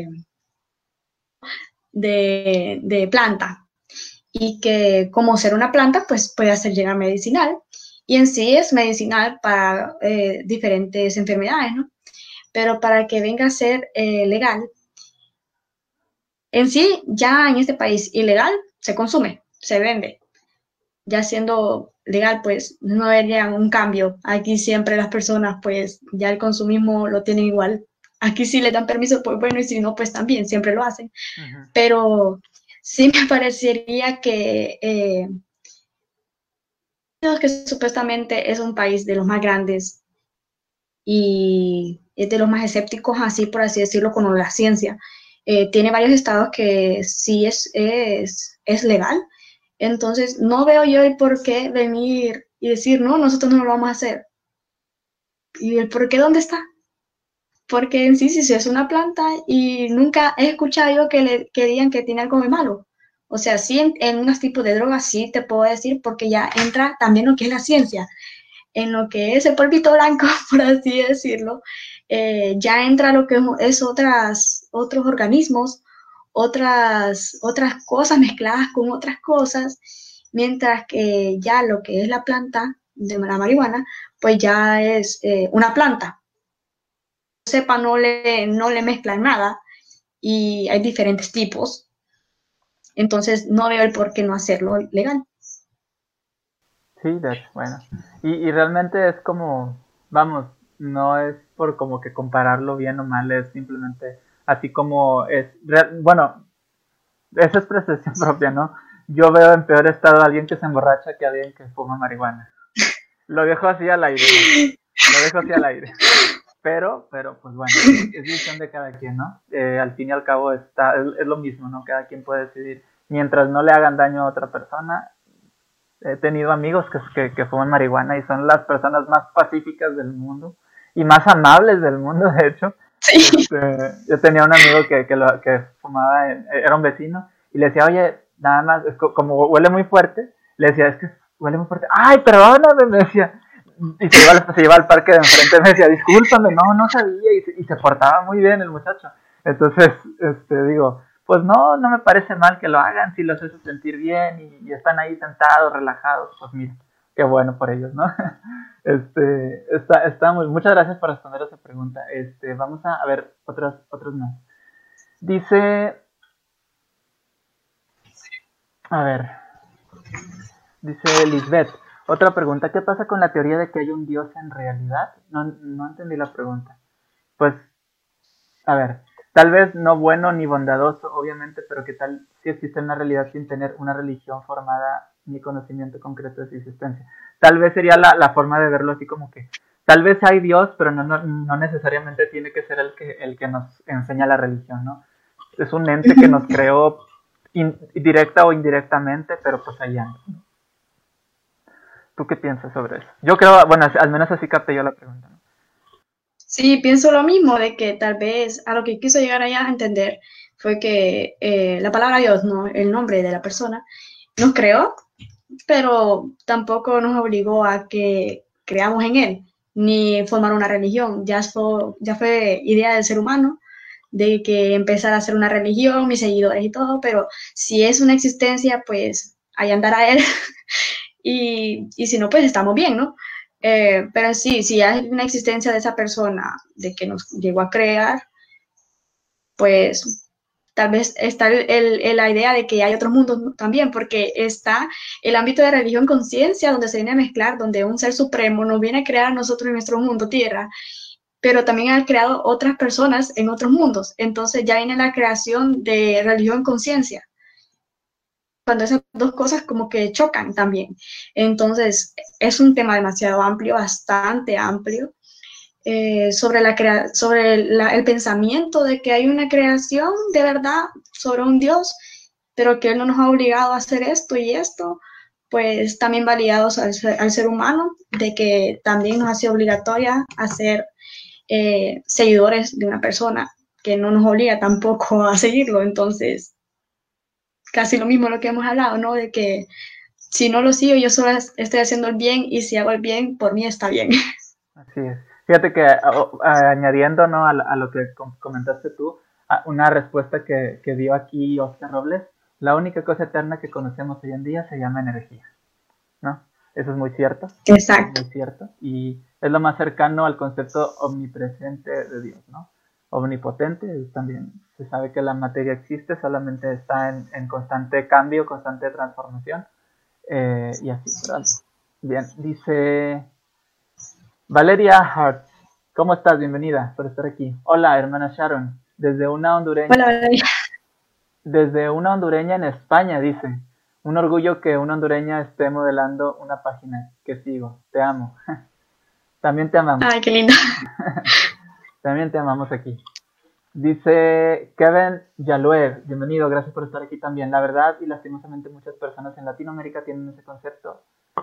B: de planta y que como ser una planta, pues puede hacer llegar medicinal y en sí es medicinal para diferentes enfermedades, ¿no? Pero para que venga a ser legal, en sí ya en este país ilegal se consume, se vende. Ya siendo legal, pues no habría un cambio. Aquí siempre las personas, pues ya el consumismo lo tienen igual. Aquí sí le dan permiso, pues bueno, y si no, pues también, siempre lo hacen.
A: Uh-huh.
B: Pero sí me parecería que que supuestamente es un país de los más grandes y es de los más escépticos, así por así decirlo, con la ciencia. Tiene varios estados que sí es legal, entonces no veo yo el por qué venir y decir, no, nosotros no lo vamos a hacer. ¿Y el por qué dónde está? Porque en sí, si es una planta y nunca he escuchado yo que digan que tiene algo de malo. O sea, sí en unos tipos de drogas sí te puedo decir porque ya entra también lo que es la ciencia en lo que es el polvito blanco, por así decirlo, ya entra lo que es otros organismos, otras cosas mezcladas con otras cosas, mientras que ya lo que es la planta de la marihuana, pues ya es una planta. Sepa, no le mezclan nada y hay diferentes tipos, entonces no veo el por qué no hacerlo legal.
A: Sí, de hecho, bueno. Y realmente es como, vamos, no es por como que compararlo bien o mal, es simplemente así como bueno, esa es percepción propia, ¿no? Yo veo en peor estado a alguien que se emborracha que a alguien que fuma marihuana. Lo dejo así al aire, ¿no? Lo dejo así al aire. Pero pues bueno, es visión de cada quien, ¿no? Al fin y al cabo es lo mismo, ¿no? Cada quien puede decidir, mientras no le hagan daño a otra persona. He tenido amigos que fuman marihuana y son las personas más pacíficas del mundo y más amables del mundo, de hecho.
B: Sí.
A: Yo tenía un amigo que fumaba, era un vecino, y le decía, oye, nada más, como huele muy fuerte, le decía, es que huele muy fuerte. Ay, perdóname, me decía. Y se iba al parque de enfrente, me decía, discúlpame, no sabía, y se portaba muy bien el muchacho. Entonces, digo, pues no me parece mal que lo hagan si los hace sentir bien y están ahí sentados, relajados, pues mira, qué bueno por ellos, ¿no? Está muchas gracias por responder esa pregunta. Vamos a ver otros más. Dice, a ver, dice Lisbeth, otra pregunta, ¿qué pasa con la teoría de que hay un Dios en realidad? No entendí la pregunta. Pues, a ver, tal vez no bueno ni bondadoso, obviamente, pero ¿qué tal si existe una realidad sin tener una religión formada ni conocimiento concreto de su existencia? Tal vez sería la forma de verlo así como que, tal vez hay Dios, pero no necesariamente tiene que ser el que nos enseña la religión, ¿no? Es un ente que nos creó directa o indirectamente, pero pues ahí anda. ¿Tú qué piensas sobre eso? Yo creo, bueno, al menos así capté yo la pregunta, ¿no?
B: Sí, pienso lo mismo, de que tal vez a lo que quiso llegar allá a entender fue que la palabra Dios, ¿no? El nombre de la persona, nos creó, pero tampoco nos obligó a que creamos en él, ni formar una religión. Ya fue idea del ser humano de que empezar a hacer una religión, mis seguidores y todo, pero si es una existencia, pues ahí andará él. Y si no, pues estamos bien, ¿no? Pero sí, si hay una existencia de esa persona, de que nos llegó a crear, pues tal vez está la idea de que hay otros mundos también, porque está el ámbito de religión conciencia, donde se viene a mezclar, donde un ser supremo nos viene a crear a nosotros en nuestro mundo tierra, pero también ha creado otras personas en otros mundos. Entonces ya viene la creación de religión conciencia, cuando esas dos cosas como que chocan también. Entonces es un tema demasiado amplio, bastante amplio, sobre el pensamiento de que hay una creación de verdad sobre un Dios, pero que Él no nos ha obligado a hacer esto y esto, pues también validados al ser humano, de que también nos ha sido obligatoria a ser seguidores de una persona que no nos obliga tampoco a seguirlo. Entonces, casi lo mismo lo que hemos hablado, ¿no? De que si no lo sigo, yo solo estoy haciendo el bien y si hago el bien, por mí está bien.
A: Así es. Fíjate que añadiendo, ¿no? a lo que comentaste tú, una respuesta que dio aquí Oscar Robles, la única cosa eterna que conocemos hoy en día se llama energía, ¿no? Eso es muy cierto.
B: Exacto.
A: Es muy cierto. Y es lo más cercano al concepto omnipresente de Dios, ¿no? Omnipotente, también se sabe que la materia existe, solamente está en constante cambio, constante transformación, y así, ¿verdad? Bien, dice Valeria Hart, ¿cómo estás? Bienvenida por estar aquí. Hola, hermana Sharon,
B: Hola,
A: desde una hondureña en España, dice. Un orgullo que una hondureña esté modelando una página que sigo. Te amo. También te amamos.
B: ay, qué linda.
A: También te amamos aquí. Dice Kevin Yaluev, bienvenido, gracias por estar aquí también. La verdad, y lastimosamente muchas personas en Latinoamérica tienen ese concepto.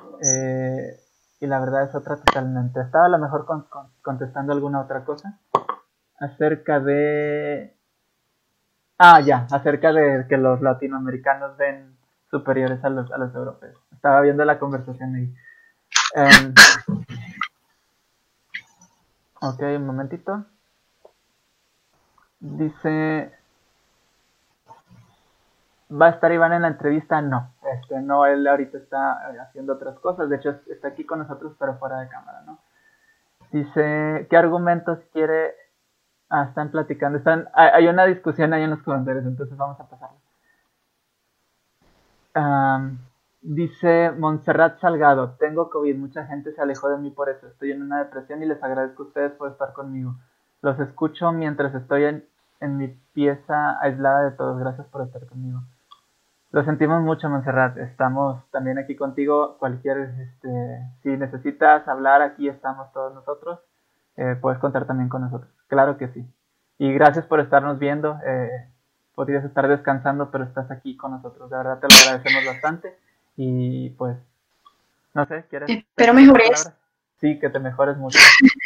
A: Y la verdad es otra totalmente. Estaba a lo mejor contestando alguna otra cosa acerca de... acerca de que los latinoamericanos ven superiores a los europeos. Estaba viendo la conversación ahí. Ok, un momentito. Dice, ¿va a estar Iván en la entrevista? No, no, él ahorita está haciendo otras cosas. De hecho, está aquí con nosotros, pero fuera de cámara, ¿no? Dice, ¿qué argumentos quiere? Están platicando. Hay una discusión ahí en los comentarios, entonces vamos a pasarla. Dice Montserrat Salgado, tengo COVID, mucha gente se alejó de mí por eso, estoy en una depresión y les agradezco a ustedes por estar conmigo. Los escucho mientras estoy en mi pieza aislada de todos, gracias por estar conmigo. Lo sentimos mucho, Montserrat, estamos también aquí contigo, si necesitas hablar, aquí estamos todos nosotros, puedes contar también con nosotros, claro que sí. Y gracias por estarnos viendo, podrías estar descansando, pero estás aquí con nosotros, de verdad te lo agradecemos bastante. Y pues, no sé, ¿quieres?
B: Pero mejores.
A: Sí, que te mejores mucho.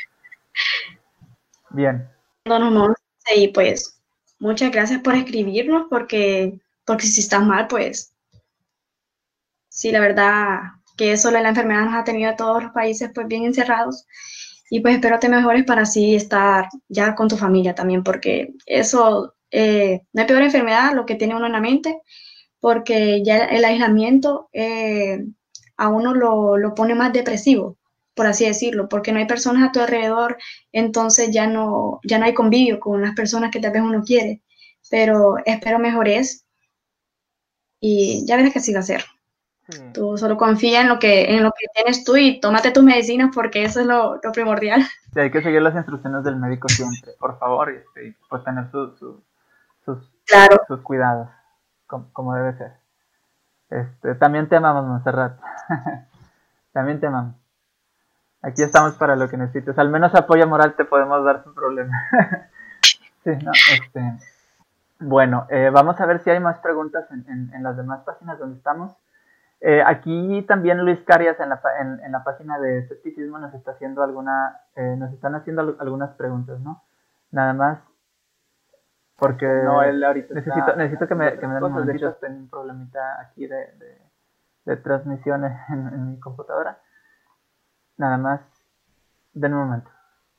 A: Bien.
B: No, no, no. Y pues, muchas gracias por escribirnos, porque si estás mal, pues, sí, la verdad que eso de la enfermedad nos ha tenido a todos los países pues bien encerrados. Y pues espero te mejores para así estar ya con tu familia también, porque eso, no hay peor enfermedad lo que tiene uno en la mente, porque ya el aislamiento a uno lo pone más depresivo, por así decirlo, porque no hay personas a tu alrededor, entonces ya no hay convivio con las personas que tal vez uno quiere, pero espero mejores y ya verás que así va a ser.
A: Sí,
B: Tú solo confía en lo que tienes tú y tómate tus medicinas porque eso es lo primordial.
A: sí, hay que seguir las instrucciones del médico siempre, por favor, y pues tener sus,
B: Claro.
A: sus cuidados, como debe ser. También te amamos, Montserrat. También te amamos. Aquí estamos para lo que necesites. Al menos apoyo moral te podemos dar sin problema. Sí, no, bueno, vamos a ver si hay más preguntas en las demás páginas donde estamos. Aquí también Luis Carias en la página de escepticismo nos está haciendo nos están haciendo algunas preguntas, ¿no? Nada más porque
C: No, él ahorita
A: necesito que me den un
C: cosas, de
A: momentito,
C: hecho.
A: tengo un problemita aquí de transmisión en mi computadora. Nada más, den un momento.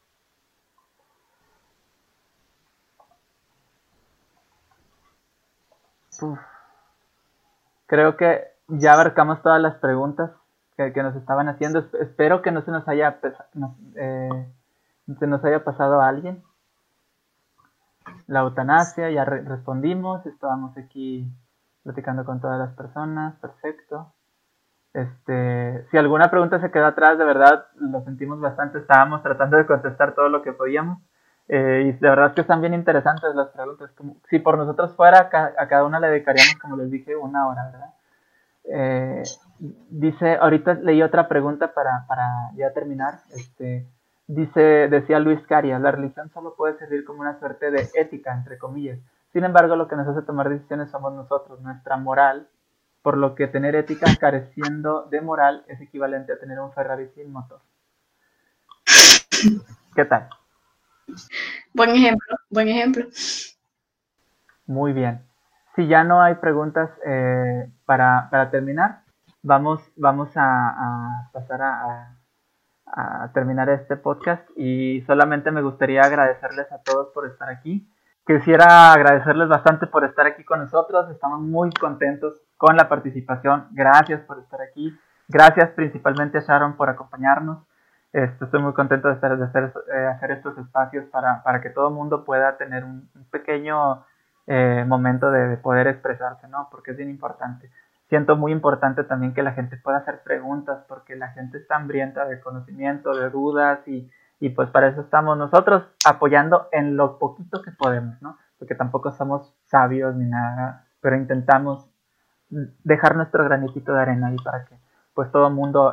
A: Uf. Creo que ya abarcamos todas las preguntas que nos estaban haciendo. Espero que no se nos haya pasado a alguien. La eutanasia, ya respondimos, estábamos aquí platicando con todas las personas, perfecto. Si alguna pregunta se quedó atrás, de verdad, lo sentimos bastante, estábamos tratando de contestar todo lo que podíamos. Y de verdad que están bien interesantes las preguntas. Como, si por nosotros fuera, a cada una le dedicaríamos, como les dije, 1 hora, ¿verdad? Dice, ahorita leí otra pregunta para ya terminar. Decía Luis Carias, la religión solo puede servir como una suerte de ética, entre comillas. Sin embargo, lo que nos hace tomar decisiones somos nosotros, nuestra moral, por lo que tener ética careciendo de moral es equivalente a tener un Ferrari sin motor. ¿Qué tal?
B: Buen ejemplo, buen ejemplo.
A: Muy bien. Si ya no hay preguntas para terminar, vamos a pasar a terminar este podcast y solamente me gustaría agradecerles a todos por estar aquí. Quisiera agradecerles bastante por estar aquí con nosotros, estamos muy contentos con la participación, gracias por estar aquí, gracias principalmente a Sharon por acompañarnos. Estoy muy contento de hacer estos espacios para que todo el mundo pueda tener un pequeño momento de poder expresarse, ¿no? Porque es bien importante. Siento muy importante también que la gente pueda hacer preguntas, porque la gente está hambrienta de conocimiento, de dudas, y pues para eso estamos nosotros apoyando en lo poquito que podemos, ¿no? Porque tampoco somos sabios ni nada, pero intentamos dejar nuestro granitito de arena ahí para que pues todo el mundo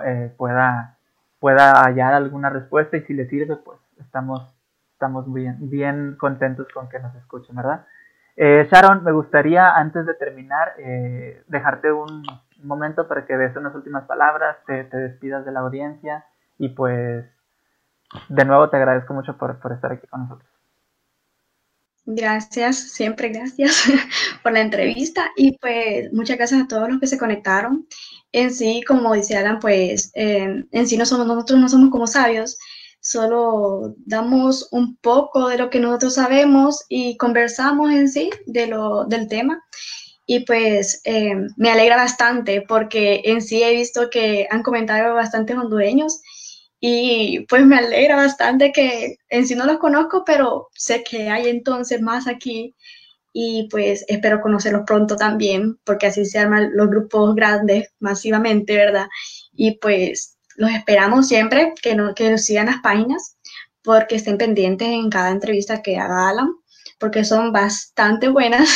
A: pueda hallar alguna respuesta, y si le sirve, pues estamos bien contentos con que nos escuchen, ¿verdad? Sharon, me gustaría antes de terminar dejarte un momento para que des unas últimas palabras, te despidas de la audiencia y pues de nuevo te agradezco mucho por estar aquí con nosotros.
B: Gracias, siempre gracias por la entrevista y pues muchas gracias a todos los que se conectaron. En sí, como dice Alan, pues en sí nosotros no somos como sabios, solo damos un poco de lo que nosotros sabemos y conversamos en sí del tema. Y pues me alegra bastante porque en sí he visto que han comentado bastantes hondureños y pues me alegra bastante que en sí no los conozco, pero sé que hay entonces más aquí y pues espero conocerlos pronto también porque así se arman los grupos grandes masivamente, ¿verdad? Y pues los esperamos siempre que nos sigan las páginas porque estén pendientes en cada entrevista que haga Alan porque son bastante buenas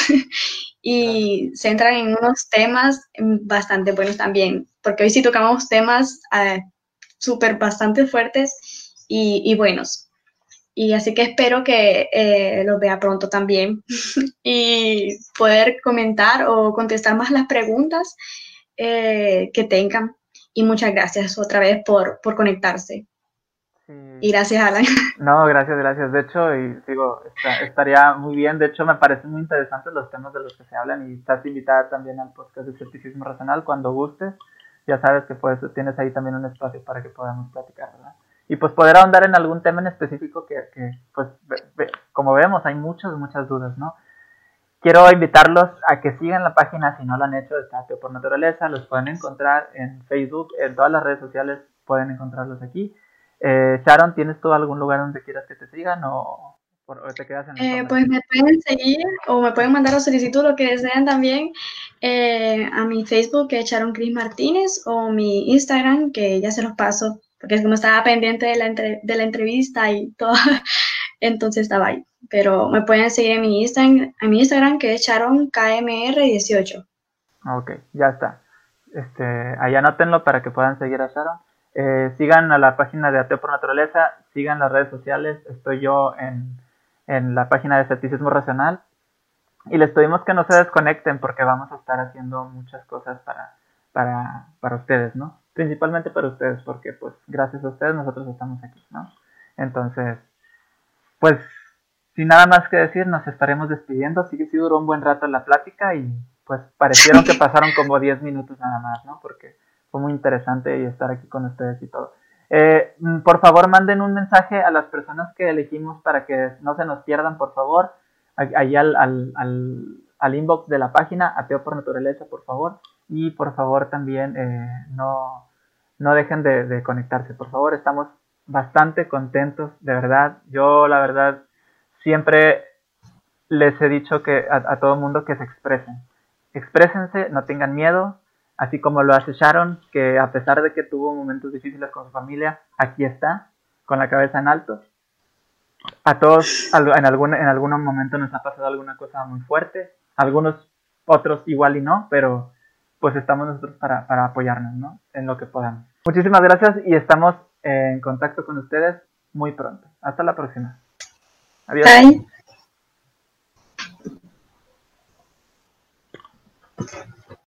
B: y se entran en unos temas bastante buenos también, porque hoy sí tocamos temas súper bastante fuertes y buenos. Y así que espero que los vea pronto también y poder comentar o contestar más las preguntas que tengan. Y muchas gracias otra vez por conectarse.
A: Sí.
B: Y gracias, Alan.
A: No, gracias. De hecho, y digo, estaría muy bien. De hecho, me parecen muy interesantes los temas de los que se hablan y estás invitada también al podcast de Escepticismo Racional cuando gustes. Ya sabes que pues tienes ahí también un espacio para que podamos platicar, ¿verdad? Y pues poder ahondar en algún tema en específico que pues, como vemos, hay muchas dudas, ¿no? quiero invitarlos a que sigan la página si no lo han hecho, de Ateo por Naturaleza. Los pueden encontrar en Facebook, en todas las redes sociales pueden encontrarlos aquí. Sharon, ¿tienes tú algún lugar donde quieras que te sigan o te quedas en el
B: Pues me pueden seguir o me pueden mandar la solicitud, lo que desean también, a mi Facebook, que es Sharon Cris Martínez, o mi Instagram, que ya se los paso, porque es como estaba pendiente de la entrevista y todo, entonces estaba ahí. Pero me pueden seguir en mi Instagram, que es SharonKMR18.
A: Ok, ya está. Ahí anótenlo para que puedan seguir a Sharon. Sigan a la página de Ateo por Naturaleza, sigan las redes sociales. Estoy yo en la página de Escepticismo Racional. Y les pedimos que no se desconecten porque vamos a estar haciendo muchas cosas para ustedes, ¿no? Principalmente para ustedes, porque pues gracias a ustedes nosotros estamos aquí, ¿no? Entonces, pues sin nada más que decir, nos estaremos despidiendo. Sí duró un buen rato la plática y pues parecieron que pasaron como 10 minutos nada más, ¿no? Porque fue muy interesante y estar aquí con ustedes y todo. Por favor, manden un mensaje a las personas que elegimos para que no se nos pierdan, por favor. Ahí al inbox de la página, Ateo por Naturaleza, por favor. Y por favor también no dejen de conectarse, por favor. Estamos bastante contentos, de verdad. Yo, la verdad, siempre les he dicho que a todo mundo que se expresen. Exprésense, no tengan miedo, así como lo hace Sharon, que a pesar de que tuvo momentos difíciles con su familia, aquí está, con la cabeza en alto. A todos en algún momento nos ha pasado alguna cosa muy fuerte, algunos otros igual y no, pero pues estamos nosotros para apoyarnos, ¿no? En lo que podamos. Muchísimas gracias y estamos en contacto con ustedes muy pronto. Hasta la próxima. Adiós.
B: Bye.